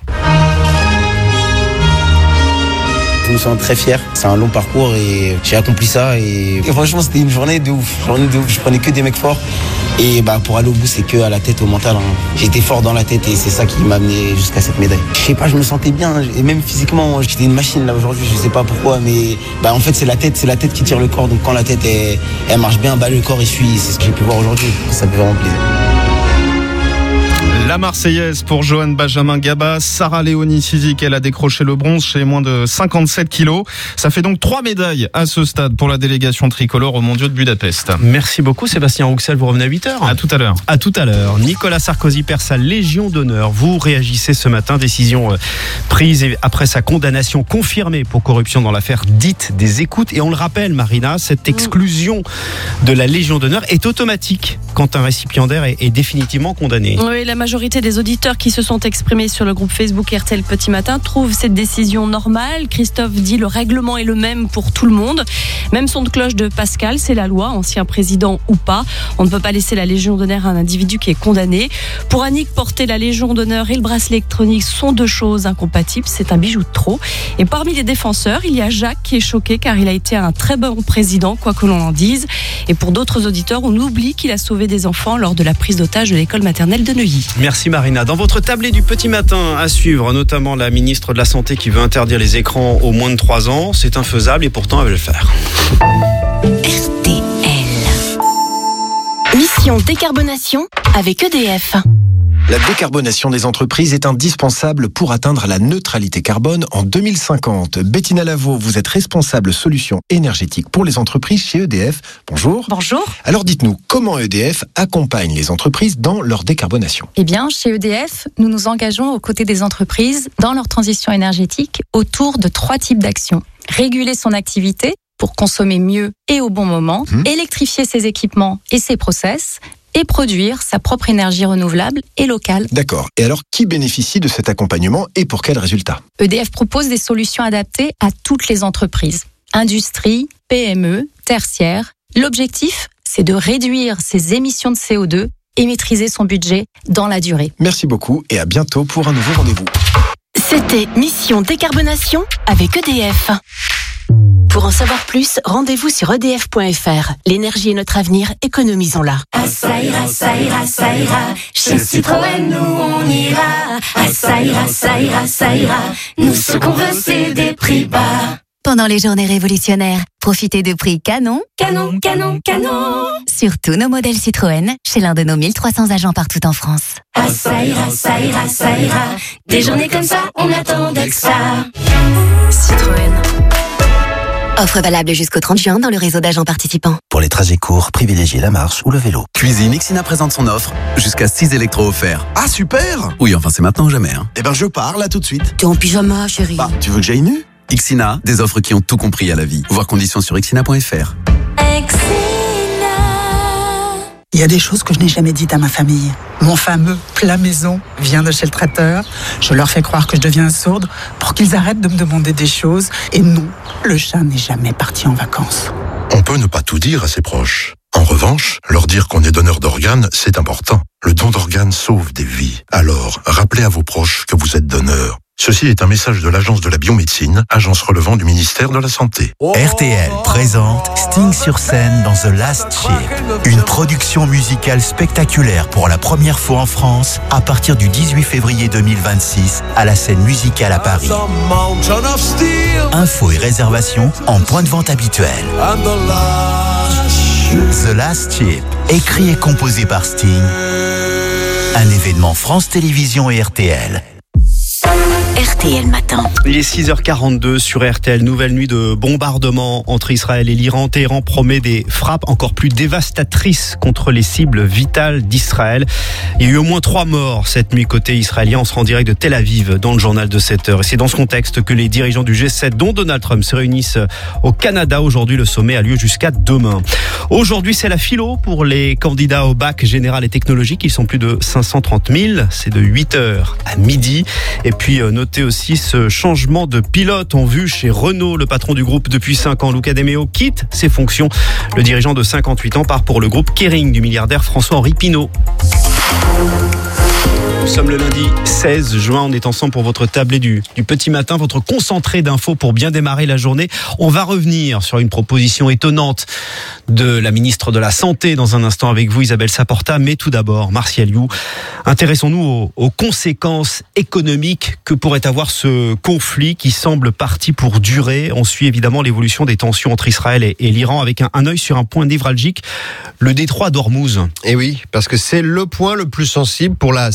Je me sens très fier, c'est un long parcours et j'ai accompli ça et, et franchement c'était une journée de ouf, journée de ouf. Je prenais que des mecs forts et bah pour aller au bout c'est que à la tête, au mental. Hein. J'étais fort dans la tête et c'est ça qui m'a amené jusqu'à cette médaille. Je sais pas, je me sentais bien et même physiquement j'étais une machine là aujourd'hui, je sais pas pourquoi mais bah en fait c'est la tête, c'est la tête qui tire le corps, donc quand la tête elle, elle marche bien, bah le corps il suit, c'est ce que j'ai pu voir aujourd'hui, ça fait vraiment plaisir. La La Marseillaise pour Johan Benjamin Gaba. Sarah Léonie Sizik, elle a décroché le bronze chez moins de cinquante-sept kilos. Ça fait donc trois médailles à ce stade pour la délégation tricolore aux mondiaux de Budapest. Merci beaucoup Sébastien Rouxel, vous revenez à huit heures. À tout à l'heure. À tout à l'heure. Nicolas Sarkozy perd sa Légion d'honneur. Vous réagissez ce matin, décision prise après sa condamnation confirmée pour corruption dans l'affaire dite des écoutes. Et on le rappelle Marina, cette exclusion de la Légion d'honneur est automatique quand un récipiendaire est, est définitivement condamné. Oui, la majorité des auditeurs qui se sont exprimés sur le groupe Facebook R T L Petit Matin trouvent cette décision normale. Christophe dit le règlement est le même pour tout le monde. Même son de cloche de Pascal, c'est la loi, ancien président ou pas. On ne peut pas laisser la Légion d'honneur à un individu qui est condamné. Pour Annick, porter la Légion d'honneur et le bracelet électronique sont deux choses incompatibles. C'est un bijou de trop. Et parmi les défenseurs, il y a Jacques qui est choqué car il a été un très bon président, quoi que l'on en dise. Et pour d'autres auditeurs, on oublie qu'il a sauvé des enfants lors de la prise d'otage de l'école maternelle de Neuilly. Merci Marina. Dans votre tablée du Petit Matin à suivre, notamment la ministre de la Santé qui veut interdire les écrans aux moins de trois ans. C'est infaisable et pourtant elle veut le faire. R T L. Mission décarbonation avec E D F. La décarbonation des entreprises est indispensable pour atteindre la neutralité carbone en deux mille cinquante. Bettina Lavaux, vous êtes responsable solutions énergétiques pour les entreprises chez E D F. Bonjour. Bonjour. Alors dites-nous, comment E D F accompagne les entreprises dans leur décarbonation ? Eh bien, chez E D F, nous nous engageons aux côtés des entreprises dans leur transition énergétique autour de trois types d'actions. Réguler son activité pour consommer mieux et au bon moment, mmh. électrifier ses équipements et ses process, et produire sa propre énergie renouvelable et locale. D'accord. Et alors, qui bénéficie de cet accompagnement et pour quels résultats ? E D F propose des solutions adaptées à toutes les entreprises. Industrie, P M E, tertiaire. L'objectif, c'est de réduire ses émissions de C O deux et maîtriser son budget dans la durée. Merci beaucoup et à bientôt pour un nouveau rendez-vous. C'était Mission Décarbonation avec E D F. Pour en savoir plus, rendez-vous sur e d f point f r. L'énergie est notre avenir, économisons-la. Ah ça ira, ça ira, ça ira. Chez Citroën, nous on ira. Ah ça ira, ça ira, ça ira. Nous ce qu'on veut c'est des prix bas. Pendant les journées révolutionnaires, profitez de prix canon, canon, canon, canon. Sur tous nos modèles Citroën, chez l'un de nos mille trois cents agents partout en France. Ah ça ira, ça ira, ça ira. Des journées comme ça, on attendait que ça. Citroën. Offre valable jusqu'au trente juin dans le réseau d'agents participants. Pour les trajets courts, privilégiez la marche ou le vélo. Cuisine Ixina présente son offre. Jusqu'à six électros offerts. Ah super! Oui, enfin c'est maintenant ou jamais. Hein. Eh ben je pars là tout de suite. T'es en pyjama, chérie. Bah, tu veux que j'aille nu? Ixina, des offres qui ont tout compris à la vie. Voir conditions sur ixina point f r. Il y a des choses que je n'ai jamais dites à ma famille. Mon fameux plat maison vient de chez le traiteur. Je leur fais croire que je deviens sourde pour qu'ils arrêtent de me demander des choses. Et non, le chat n'est jamais parti en vacances. On peut ne pas tout dire à ses proches. En revanche, leur dire qu'on est donneur d'organes, c'est important. Le don d'organes sauve des vies. Alors, rappelez à vos proches que vous êtes donneur. Ceci est un message de l'Agence de la biomédecine, agence relevant du ministère de la Santé. R T L présente Sting sur scène dans The Last Ship, une production musicale spectaculaire pour la première fois en France à partir du dix-huit février deux mille vingt-six à la scène musicale à Paris. Infos et réservations en point de vente habituel. The Last Ship, écrit et composé par Sting, un événement France Télévisions et R T L. R T L Matin. Il est six heures quarante-deux sur R T L. Nouvelle nuit de bombardement entre Israël et l'Iran. Téhéran promet des frappes encore plus dévastatrices contre les cibles vitales d'Israël. Il y a eu au moins trois morts cette nuit côté israélien. On se rend direct de Tel Aviv dans le journal de sept heures. Et c'est dans ce contexte que les dirigeants du G sept, dont Donald Trump, se réunissent au Canada. Aujourd'hui, le sommet a lieu jusqu'à demain. Aujourd'hui, c'est la philo pour les candidats au bac général et technologique. Ils sont plus de cinq cent trente mille. C'est de huit heures à midi. Et puis, notez aussi ce changement de pilote en vue chez Renault. Le patron du groupe depuis cinq ans, Luca De Meo, quitte ses fonctions. Le dirigeant de cinquante-huit ans part pour le groupe Kering du milliardaire François-Henri Pinault. Nous sommes le lundi seize juin, on est ensemble pour votre tablée du, du petit matin, votre concentré d'infos pour bien démarrer la journée. On va revenir sur une proposition étonnante de la ministre de la Santé dans un instant avec vous, Isabelle Saporta. Mais tout d'abord, Martial You, intéressons-nous aux, aux conséquences économiques que pourrait avoir ce conflit qui semble parti pour durer. On suit évidemment l'évolution des tensions entre Israël et, et l'Iran avec un, un œil sur un point névralgique, le détroit d'Ormuz. Et oui, parce que c'est le point le plus sensible pour la stabilité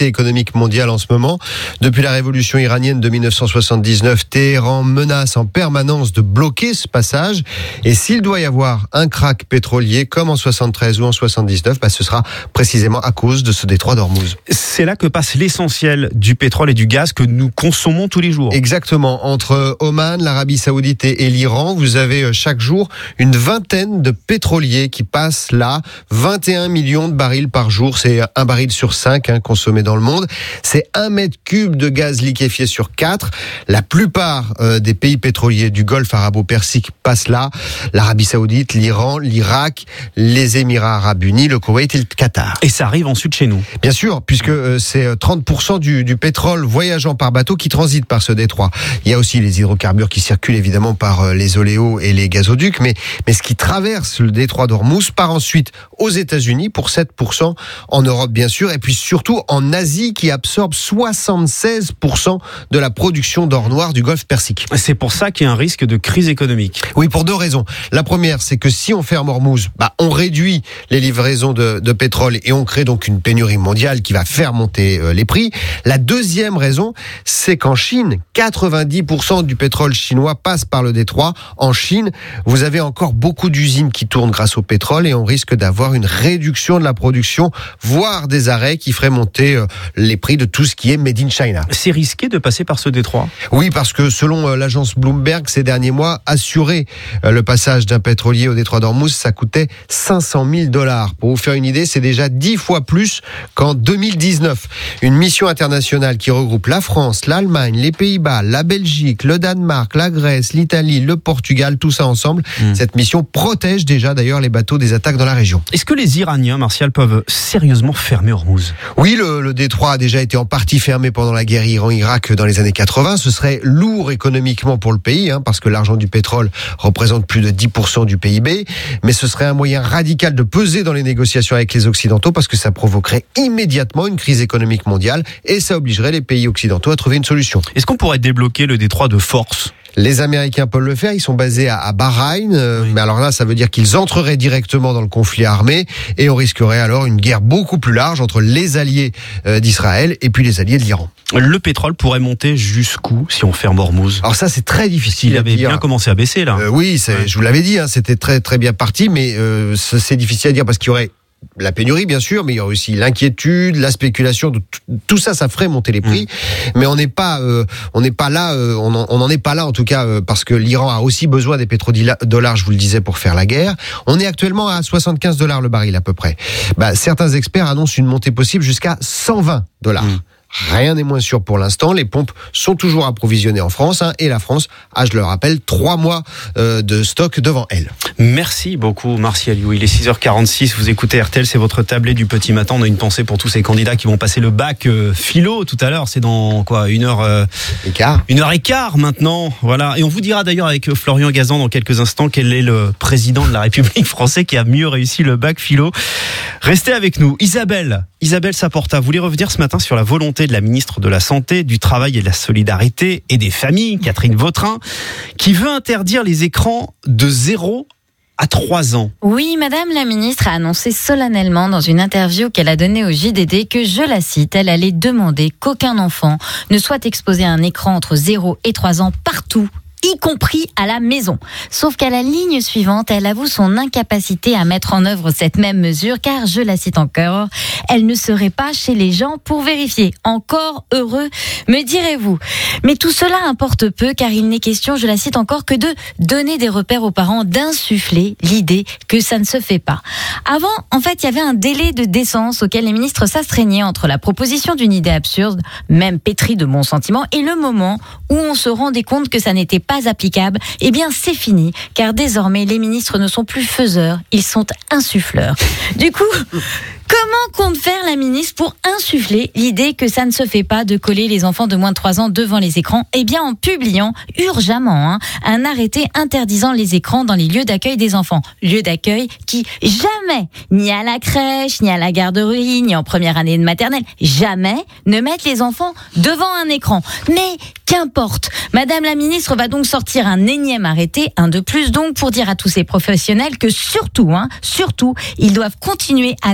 l'activité économique mondiale en ce moment. Depuis la révolution iranienne de dix-neuf cent soixante-dix-neuf, Téhéran menace en permanence de bloquer ce passage. Et s'il doit y avoir un krach pétrolier, comme en soixante-treize ou en soixante-dix-neuf, bah, ce sera précisément à cause de ce détroit d'Ormuz. C'est là que passe l'essentiel du pétrole et du gaz que nous consommons tous les jours. Exactement. Entre Oman, l'Arabie Saoudite et, et l'Iran, vous avez chaque jour une vingtaine de pétroliers qui passent là. vingt et un millions de barils par jour. C'est un baril sur cinq hein, consommé dans le monde. C'est un mètre cube de gaz liquéfié sur quatre. La plupart euh, des pays pétroliers du Golfe arabo-persique passent là. L'Arabie Saoudite, l'Iran, l'Irak, les Émirats arabes unis, le Koweït et le Qatar. Et ça arrive ensuite chez nous. Bien sûr, puisque euh, c'est trente pour cent du, du pétrole voyageant par bateau qui transite par ce détroit. Il y a aussi les hydrocarbures qui circulent évidemment par euh, les oléos et les gazoducs, mais, mais ce qui traverse le détroit d'Ormuz part ensuite aux États-Unis pour sept pour cent, en Europe bien sûr, et puis surtout en Asie qui absorbe soixante-seize pour cent de la production d'or noir du Golfe Persique. C'est pour ça qu'il y a un risque de crise économique. Oui, pour deux raisons. La première, c'est que si on ferme Ormuz, bah, on réduit les livraisons de, de pétrole et on crée donc une pénurie mondiale qui va faire monter euh, les prix. La deuxième raison, c'est qu'en Chine, quatre-vingt-dix pour cent du pétrole chinois passe par le détroit. En Chine, vous avez encore beaucoup d'usines qui tournent grâce au pétrole et on risque d'avoir une réduction de la production, voire des arrêts qui feraient monter euh, les prix de tout ce qui est made in China. C'est risqué de passer par ce détroit ? Oui, parce que selon euh, l'agence Bloomberg, ces derniers mois, assurer euh, le passage d'un pétrolier au détroit d'Ormuz, ça coûtait cinq cent mille dollars. Pour vous faire une idée, c'est déjà dix fois plus qu'en deux mille dix-neuf. Une mission internationale qui regroupe la France, l'Allemagne, les Pays-Bas, la Belgique, le Danemark, la Grèce, l'Italie, le Portugal, tout ça ensemble. Mmh. Cette mission protège déjà d'ailleurs les bateaux des attaques dans la région. Est-ce que les Iraniens, Martial, peuvent sérieusement fermer Ormuz ? Oui, le, le détroit a déjà été en partie fermé pendant la guerre Iran-Irak dans les années quatre-vingts. Ce serait lourd économiquement pour le pays, hein, parce que l'argent du pétrole représente plus de dix pour cent du P I B. Mais ce serait un moyen radical de peser dans les négociations avec les Occidentaux, parce que ça provoquerait immédiatement une crise économique mondiale et ça obligerait les pays occidentaux à trouver une solution. Est-ce qu'on pourrait débloquer le détroit de force ? Les Américains peuvent le faire, ils sont basés à, à Bahreïn, euh, oui. mais alors là, ça veut dire qu'ils entreraient directement dans le conflit armé et on risquerait alors une guerre beaucoup plus large entre les alliés euh, d'Israël et puis les alliés de l'Iran. Le pétrole pourrait monter jusqu'où si on ferme Ormuz ? Alors ça, c'est très difficile Il à avait dire. bien commencé à baisser là. Euh, oui, c'est, ouais. je vous l'avais dit, hein, c'était très très bien parti, mais euh, c'est difficile à dire parce qu'il y aurait la pénurie, bien sûr, mais il y a aussi l'inquiétude, la spéculation, tout ça, ça ferait monter les prix. Mmh. Mais on n'est pas, euh, on n'est pas là, euh, on n'en est pas là en tout cas, euh, parce que l'Iran a aussi besoin des pétrodollars, je vous le disais, pour faire la guerre. On est actuellement à soixante-quinze dollars le baril à peu près. Bah, certains experts annoncent une montée possible jusqu'à cent vingt dollars. Mmh. Rien n'est moins sûr pour l'instant. Les pompes sont toujours approvisionnées en France hein, et la France a, je le rappelle, trois mois euh, de stock devant elle. Merci beaucoup, Martial You. Il est six heures quarante-six. Vous écoutez R T L, c'est votre tablé du petit matin. On a une pensée pour tous ces candidats qui vont passer le bac euh, philo tout à l'heure. C'est dans quoi une heure euh, et quart. Une heure et quart maintenant. Voilà. Et on vous dira d'ailleurs avec Florian Gazan dans quelques instants quel est le président de la République français qui a mieux réussi le bac philo. Restez avec nous. Isabelle, Isabelle Saporta, vous voulez revenir ce matin sur la volonté de la ministre de la Santé, du Travail et de la Solidarité et des Familles, Catherine Vautrin, qui veut interdire les écrans de zéro à trois ans. Oui, Madame la ministre a annoncé solennellement dans une interview qu'elle a donnée au J D D que, je la cite, elle allait demander qu'aucun enfant ne soit exposé à un écran entre zéro et trois ans partout, y compris à la maison. Sauf qu'à la ligne suivante, elle avoue son incapacité à mettre en œuvre cette même mesure, car, je la cite encore, elle ne serait pas chez les gens pour vérifier. Encore heureux, me direz-vous. Mais tout cela importe peu, car il n'est question, je la cite encore, que de donner des repères aux parents, d'insuffler l'idée que ça ne se fait pas. Avant, en fait, il y avait un délai de décence auquel les ministres s'astreignaient entre la proposition d'une idée absurde, même pétrie de bons sentiments, et le moment où on se rendait compte que ça n'était pas applicable. Eh bien, c'est fini, car désormais, les ministres ne sont plus faiseurs, ils sont insuffleurs. Du coup, comment compte faire la ministre pour insuffler l'idée que ça ne se fait pas de coller les enfants de moins de trois ans devant les écrans? Eh bien, en publiant urgemment hein, un arrêté interdisant les écrans dans les lieux d'accueil des enfants. Lieux d'accueil qui jamais, ni à la crèche, ni à la garderie, ni en première année de maternelle, jamais ne mettent les enfants devant un écran. Mais qu'importe, Madame la ministre va donc sortir un énième arrêté, un de plus donc, pour dire à tous ces professionnels que surtout, hein, surtout, ils doivent continuer à ne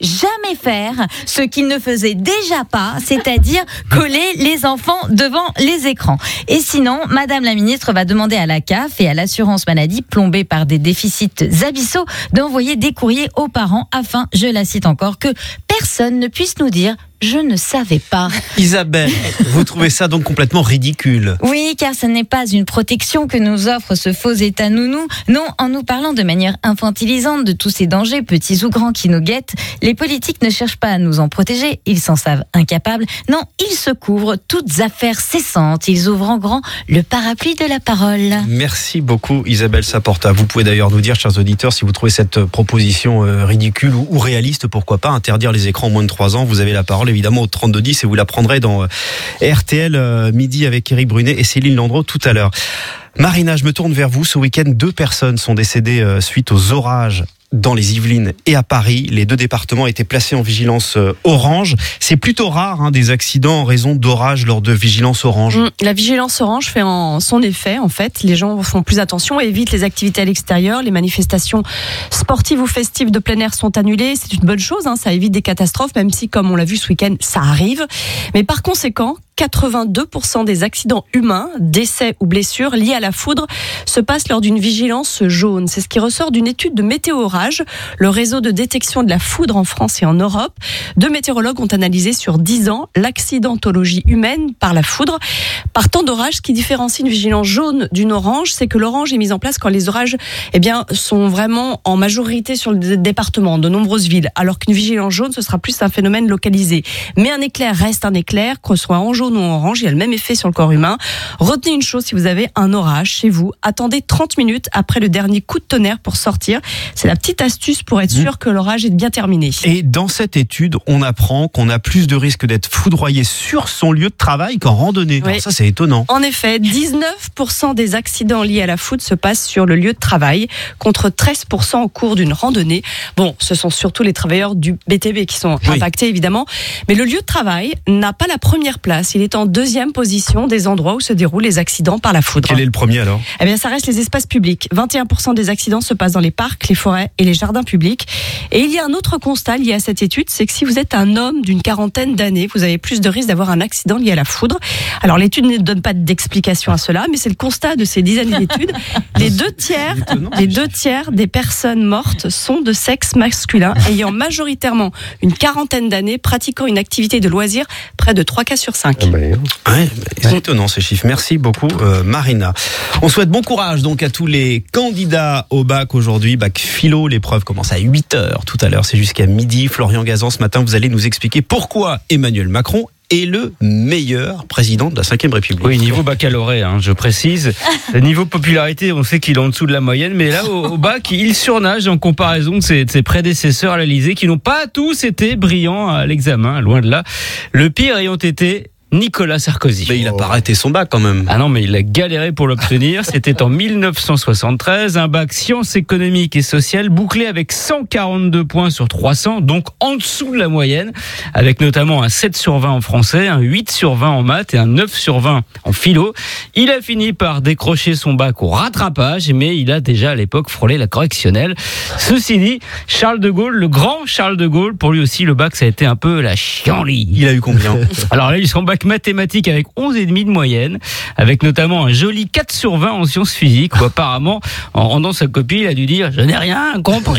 jamais faire ce qu'il ne faisait déjà pas, c'est-à-dire coller les enfants devant les écrans. Et sinon, Madame la ministre va demander à la C A F et à l'assurance maladie, plombée par des déficits abyssaux, d'envoyer des courriers aux parents afin, je la cite encore, que personne ne puisse nous dire « je ne savais pas ». Isabelle, vous trouvez ça donc complètement ridicule? Oui, car ce n'est pas une protection que nous offre ce faux état nounou. Non, en nous parlant de manière infantilisante de tous ces dangers, petits ou grands, qui nous guettent, les politiques ne cherchent pas à nous en protéger, ils s'en savent incapables. Non, ils se couvrent toutes affaires cessantes, ils ouvrent en grand le parapluie de la parole. Merci beaucoup Isabelle Saporta. Vous pouvez d'ailleurs nous dire, chers auditeurs, si vous trouvez cette proposition euh, ridicule ou, ou réaliste, pourquoi pas interdire les écrans moins de trois ans. Vous avez la parole évidemment au trente-deux dix et vous la prendrez dans euh, R T L euh, midi avec Éric Brunet et Céline Landreau tout à l'heure. Marina, je me tourne vers vous. Ce week-end, deux personnes sont décédées euh, suite aux orages dans les Yvelines et à Paris. Les deux départements étaient placés en vigilance euh, orange. C'est plutôt rare hein, des accidents en raison d'orages lors de vigilance orange. Mmh, la vigilance orange fait en son effet en fait. Les gens font plus attention et évitent les activités à l'extérieur. Les manifestations sportives ou festives de plein air sont annulées. C'est une bonne chose, hein, ça évite des catastrophes, même si, comme on l'a vu ce week-end, ça arrive. Mais par conséquent, quatre-vingt-deux pour cent des accidents humains, décès ou blessures liés à la foudre se passent lors d'une vigilance jaune. C'est ce qui ressort d'une étude de Météo Orage, le réseau de détection de la foudre en France et en Europe. Deux météorologues ont analysé sur dix ans l'accidentologie humaine par la foudre. Par temps d'orage, ce qui différencie une vigilance jaune d'une orange, c'est que l'orange est mise en place quand les orages eh bien, sont vraiment en majorité sur le département, de nombreuses villes, alors qu'une vigilance jaune, ce sera plus un phénomène localisé. Mais un éclair reste un éclair, qu'on soit en jaune ou en orange, il y a le même effet sur le corps humain. Retenez une chose, si vous avez un orage chez vous, attendez trente minutes après le dernier coup de tonnerre pour sortir. C'est la petite astuce pour être sûr que l'orage est bien terminé. Et dans cette étude, on apprend qu'on a plus de risques d'être foudroyé sur son lieu de travail qu'en randonnée. Oui. Alors ça, c'est étonnant. En effet, dix-neuf pour cent des accidents liés à la foudre se passent sur le lieu de travail, contre treize pour cent au cours d'une randonnée. Bon, ce sont surtout les travailleurs du B T B qui sont Oui. impactés, évidemment. Mais le lieu de travail n'a pas la première place. Il est en deuxième position des endroits où se déroulent les accidents par la foudre. Quel est le premier alors? Eh bien, ça reste les espaces publics. vingt et un pour cent des accidents se passent dans les parcs, les forêts et les jardins publics. Et il y a un autre constat lié à cette étude, c'est que si vous êtes un homme d'une quarantaine d'années, vous avez plus de risques d'avoir un accident lié à la foudre. Alors, l'étude ne donne pas d'explication à cela, mais c'est le constat de ces dix années d'études. Les deux tiers, les deux tiers des personnes mortes sont de sexe masculin, ayant majoritairement une quarantaine d'années, pratiquant une activité de loisir, près de trois cas sur cinq. Ouais, c'est étonnant ces chiffres. Merci beaucoup euh, Marina. On souhaite bon courage donc à tous les candidats au bac aujourd'hui. Bac philo, l'épreuve commence à huit heures tout à l'heure, c'est jusqu'à midi. Florian Gazan, ce matin, vous allez nous expliquer pourquoi Emmanuel Macron est le meilleur président de la cinquième République. Oui, niveau baccalauréat, hein, je précise. Niveau popularité, on sait qu'il est en dessous de la moyenne, mais là, au, au bac, il surnage en comparaison de ses, de ses prédécesseurs à l'Élysée, qui n'ont pas tous été brillants à l'examen, loin de là. Le pire ayant été Nicolas Sarkozy. Mais il a pas raté son bac quand même. Ah non, mais il a galéré pour l'obtenir. C'était en mille neuf cent soixante-treize, un bac sciences économiques et sociales bouclé avec cent quarante-deux points sur trois cents, donc en dessous de la moyenne, avec notamment un sept sur vingt en français, un huit sur vingt en maths et un neuf sur vingt en philo. Il a fini par décrocher son bac au rattrapage, mais il a déjà à l'époque frôlé la correctionnelle. Ceci dit, Charles de Gaulle, le grand Charles de Gaulle, pour lui aussi le bac ça a été un peu la chienlit. Il a eu combien? Alors là, il son bac mathématiques avec onze virgule cinq de moyenne, avec notamment un joli quatre sur vingt en sciences physiques, où apparemment, en rendant sa copie, il a dû dire « Je n'ai rien compris ».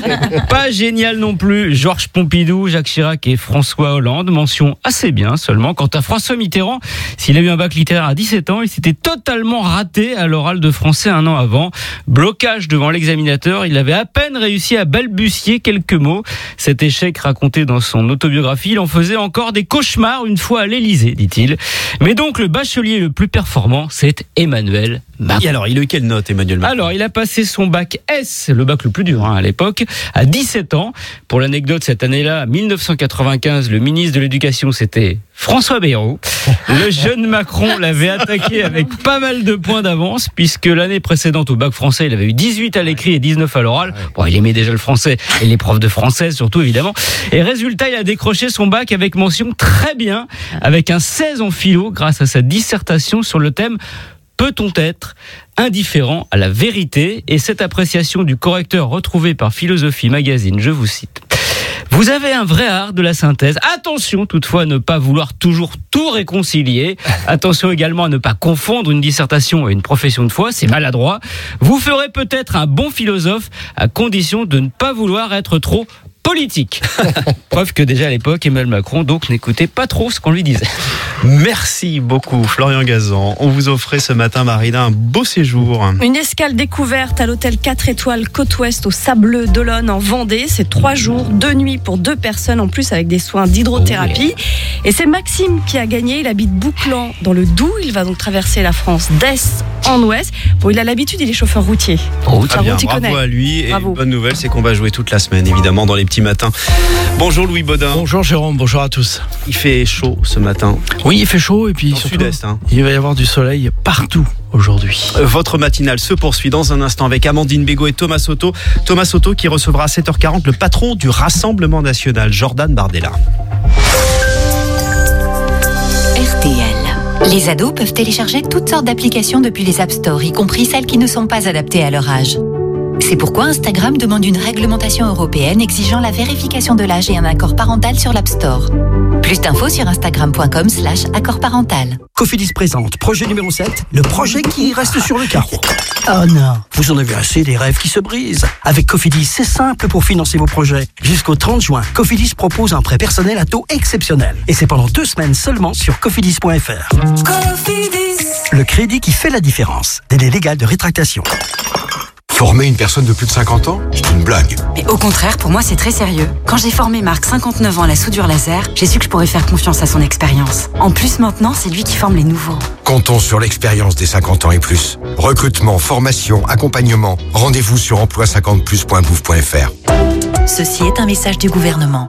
Pas génial non plus, Georges Pompidou, Jacques Chirac et François Hollande, mention assez bien seulement. Quant à François Mitterrand, s'il a eu un bac littéraire à dix-sept ans, il s'était totalement raté à l'oral de français un an avant. Blocage devant l'examinateur, il avait à peine réussi à balbutier quelques mots. Cet échec raconté dans son autobiographie, il en faisait encore des cauchemars une fois à l'Élysée, dit-il. Mais donc le bachelier le plus performant, c'est Emmanuel Macron. Et alors, il a eu quelle note, Emmanuel Macron? Alors, il a passé son bac S, le bac le plus dur hein, à l'époque, à dix-sept ans. Pour l'anecdote, cette année-là, mille neuf cent quatre-vingt-quinze, le ministre de l'Éducation, c'était François Bayrou. Le jeune Macron l'avait attaqué avec pas mal de points d'avance, puisque l'année précédente au bac français, il avait eu dix-huit à l'écrit et dix-neuf à l'oral. Bon, il aimait déjà le français et les profs de français surtout, évidemment. Et résultat, il a décroché son bac avec mention très bien, avec un seize en philo, grâce à sa dissertation sur le thème « Peut-on être indifférent à la vérité ?» Et cette appréciation du correcteur retrouvée par Philosophie Magazine, je vous cite. Vous avez un vrai art de la synthèse. Attention toutefois à ne pas vouloir toujours tout réconcilier. Attention également à ne pas confondre une dissertation et une profession de foi, c'est maladroit. Vous ferez peut-être un bon philosophe à condition de ne pas vouloir être trop politique. Preuve que déjà à l'époque, Emmanuel Macron donc n'écoutait pas trop ce qu'on lui disait. Merci beaucoup Florian Gazan. On vous offrait ce matin, Marina, un beau séjour. Une escale découverte à l'hôtel quatre étoiles Côte Ouest au Sableux d'Olonne en Vendée. C'est trois jours, deux nuits pour deux personnes en plus avec des soins d'hydrothérapie. Oh yeah. Et c'est Maxime qui a gagné. Il habite Bouclan dans le Doubs. Il va donc traverser la France d'est en ouest. Bon, il a l'habitude, il est chauffeur routier. Oh, très bien, bravo connaît. à lui. Et bravo. Une bonne nouvelle, c'est qu'on va jouer toute la semaine, évidemment, dans les petits matins. Bonjour Louis Baudin. Bonjour Jérôme, bonjour à tous. Il fait chaud ce matin. Oui, il fait chaud et puis dans surtout, sud-est, hein. il va y avoir du soleil partout aujourd'hui. Votre matinale se poursuit dans un instant avec Amandine Bégaud et Thomas Soto. Thomas Soto qui recevra à sept heures quarante le patron du Rassemblement National, Jordan Bardella. R T L. Les ados peuvent télécharger toutes sortes d'applications depuis les App Store, y compris celles qui ne sont pas adaptées à leur âge. C'est pourquoi Instagram demande une réglementation européenne exigeant la vérification de l'âge et un accord parental sur l'App Store. Plus d'infos sur instagram.com slash accord parental. Cofidis présente projet numéro sept, le projet qui reste sur le carreau. Oh non, vous en avez assez des rêves qui se brisent. Avec Cofidis, c'est simple pour financer vos projets. Jusqu'au trente juin, Cofidis propose un prêt personnel à taux exceptionnel. Et c'est pendant deux semaines seulement sur cofidis point f r. Cofidis, le crédit qui fait la différence. Délai légal de rétractation. Former une personne de plus de cinquante ans, c'est une blague. Mais au contraire, pour moi, c'est très sérieux. Quand j'ai formé Marc, cinquante-neuf ans, à la soudure laser, j'ai su que je pourrais faire confiance à son expérience. En plus, maintenant, c'est lui qui forme les nouveaux. Comptons sur l'expérience des cinquante ans et plus. Recrutement, formation, accompagnement. Rendez-vous sur emploi cinquante plus point bouf point f r. Ceci est un message du gouvernement.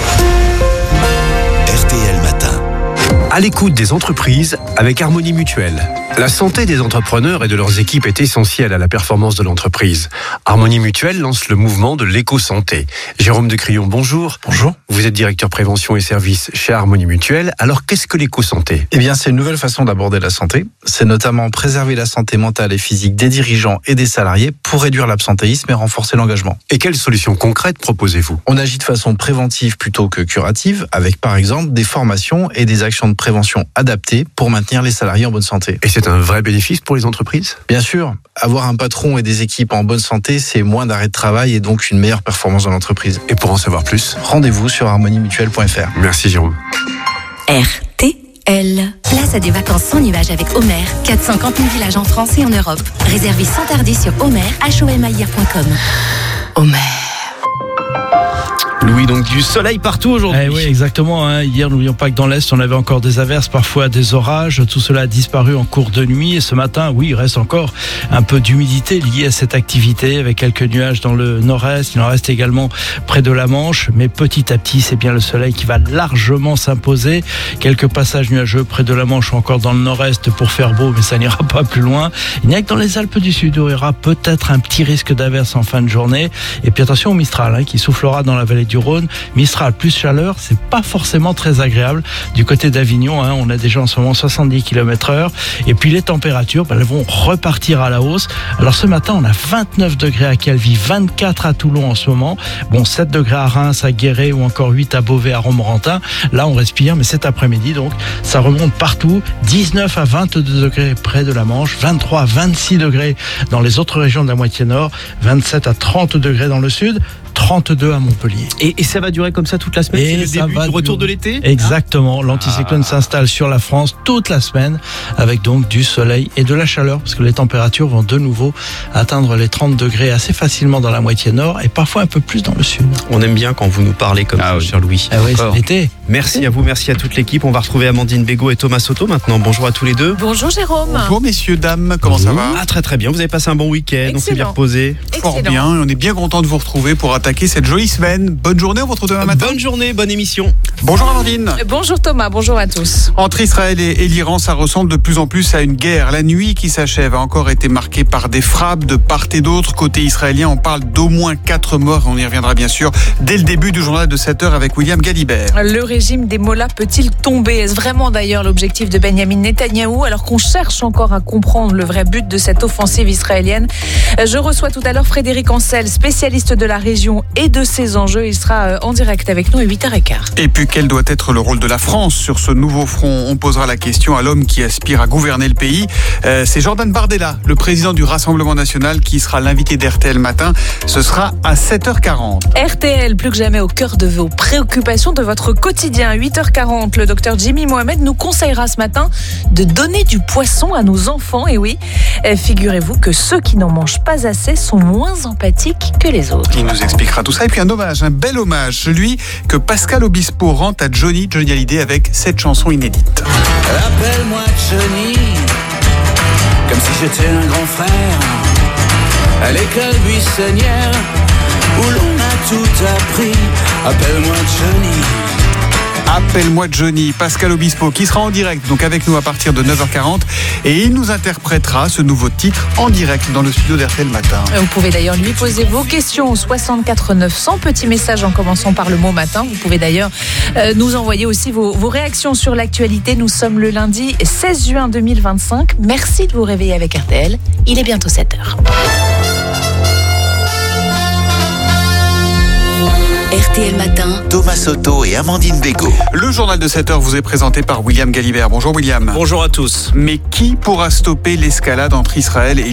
R T L Matin. À l'écoute des entreprises avec Harmonie Mutuelle. La santé des entrepreneurs et de leurs équipes est essentielle à la performance de l'entreprise. Harmonie Mutuelle lance le mouvement de l'éco-santé. Jérôme de Crillon, bonjour. Bonjour. Vous êtes directeur prévention et services chez Harmonie Mutuelle. Alors, qu'est-ce que l'éco-santé ? Eh bien, c'est une nouvelle façon d'aborder la santé. C'est notamment préserver la santé mentale et physique des dirigeants et des salariés pour réduire l'absentéisme et renforcer l'engagement. Et quelles solutions concrètes proposez-vous ? On agit de façon préventive plutôt que curative, avec par exemple des formations et des actions de prévention adaptées pour maintenir les salariés en bonne santé. Et c'est un vrai bénéfice pour les entreprises ? Bien sûr, avoir un patron et des équipes en bonne santé, c'est moins d'arrêt de travail et donc une meilleure performance dans l'entreprise. Et pour en savoir plus, rendez-vous sur harmonie mutuelle point f r. Merci Jérôme. R T L. Place à des vacances sans nuages avec Homer. quatre cent cinquante mille villages en France et en Europe. Réservez sans tarder sur homer, h o m a i r point com. Homer. Louis, donc du soleil partout aujourd'hui. Eh oui, exactement. Hein. Hier, n'oublions pas que dans l'Est, on avait encore des averses, parfois des orages. Tout cela a disparu en cours de nuit. Et ce matin, oui, il reste encore un peu d'humidité liée à cette activité, avec quelques nuages dans le nord-est. Il en reste également près de la Manche. Mais petit à petit, c'est bien le soleil qui va largement s'imposer. Quelques passages nuageux près de la Manche ou encore dans le nord-est pour faire beau, mais ça n'ira pas plus loin. Il n'y a que dans les Alpes du Sud où il y aura peut-être un petit risque d'averse en fin de journée. Et puis attention au Mistral, hein, qui soufflera dans la vallée du Rhône. Mistral plus chaleur, c'est pas forcément très agréable. Du côté d'Avignon, hein, on a déjà en ce moment soixante-dix kilomètres heure. Et puis les températures, ben, elles vont repartir à la hausse. Alors ce matin, on a vingt-neuf degrés à Calvi, vingt-quatre à Toulon en ce moment. Bon, sept degrés à Reims, à Guéret ou encore huit à Beauvais, à Romorantin. Là, on respire, mais cet après-midi, donc, ça remonte partout. dix-neuf à vingt-deux degrés près de la Manche, vingt-trois à vingt-six degrés dans les autres régions de la moitié nord, vingt-sept à trente degrés dans le sud. trente-deux à Montpellier. Et, et ça va durer comme ça toute la semaine. Et c'est le début du retour de l'été. Exactement. L'anticyclone ah. s'installe sur la France toute la semaine avec donc du soleil et de la chaleur parce que les températures vont de nouveau atteindre les trente degrés assez facilement dans la moitié nord et parfois un peu plus dans le sud. On aime bien quand vous nous parlez comme ah, ça, oui. cher Louis. Ah oui, c'est l'été. Merci à vous, merci à toute l'équipe. On va retrouver Amandine Bégaud et Thomas Soto maintenant. Bonjour à tous les deux. Bonjour Jérôme. Bonjour messieurs, dames, comment Bonjour. ça va ? Ah, très très bien. Vous avez passé un bon week-end, on s'est bien reposé. Fort bien. On est bien content de vous retrouver pour attaquer cette jolie semaine. Bonne journée, on vous retrouve demain matin. Bonne journée, bonne émission. Bonjour Amandine. Bonjour Thomas, bonjour à tous. Entre Israël et, et l'Iran, ça ressemble de plus en plus à une guerre. La nuit qui s'achève a encore été marquée par des frappes de part et d'autre. Côté israélien, on parle d'au moins quatre morts. On y reviendra bien sûr dès le début du journal de sept heures avec William Galibert. Le régime des mollahs peut-il tomber? Est-ce vraiment d'ailleurs l'objectif de Benjamin Netanyahou, alors qu'on cherche encore à comprendre le vrai but de cette offensive israélienne? Je reçois tout à l'heure Frédéric Ancel, spécialiste de la région et de ses enjeux. Il sera en direct avec nous à huit heures quinze. Et puis quel doit être le rôle de la France sur ce nouveau front? On posera la question à l'homme qui aspire à gouverner le pays. Euh, c'est Jordan Bardella, le président du Rassemblement national, qui sera l'invité d'R T L Matin. Ce sera à sept heures quarante. R T L, plus que jamais au cœur de vos préoccupations, de votre quotidien. À huit heures quarante, le docteur Jimmy Mohamed nous conseillera ce matin de donner du poisson à nos enfants. Et oui, figurez-vous que ceux qui n'en mangent pas assez sont moins empathiques que les autres. Il nous expliquera tout ça. Et puis un hommage, un bel hommage, celui que Pascal Obispo rend à Johnny, Johnny Hallyday, avec cette chanson inédite. Appelle-moi Johnny, comme si j'étais un grand frère, à l'école buissonnière, où l'on a tout appris. Appelle-moi Johnny. Appelle-moi Johnny, Pascal Obispo, qui sera en direct donc avec nous à partir de neuf heures quarante, et il nous interprétera ce nouveau titre en direct dans le studio d'R T L Matin. Vous pouvez d'ailleurs lui poser vos questions au soixante-quatre neuf cents, petit message en commençant par le mot matin. Vous pouvez d'ailleurs euh, nous envoyer aussi vos, vos réactions sur l'actualité. Nous sommes le lundi seize juin deux mille vingt-cinq. Merci de vous réveiller avec R T L. Il est bientôt sept heures. R T L Matin, Thomas Soto et Amandine Bégaud. Le journal de sept heures vous est présenté par William Galibert. Bonjour William. Bonjour à tous. Mais qui pourra stopper l'escalade entre Israël et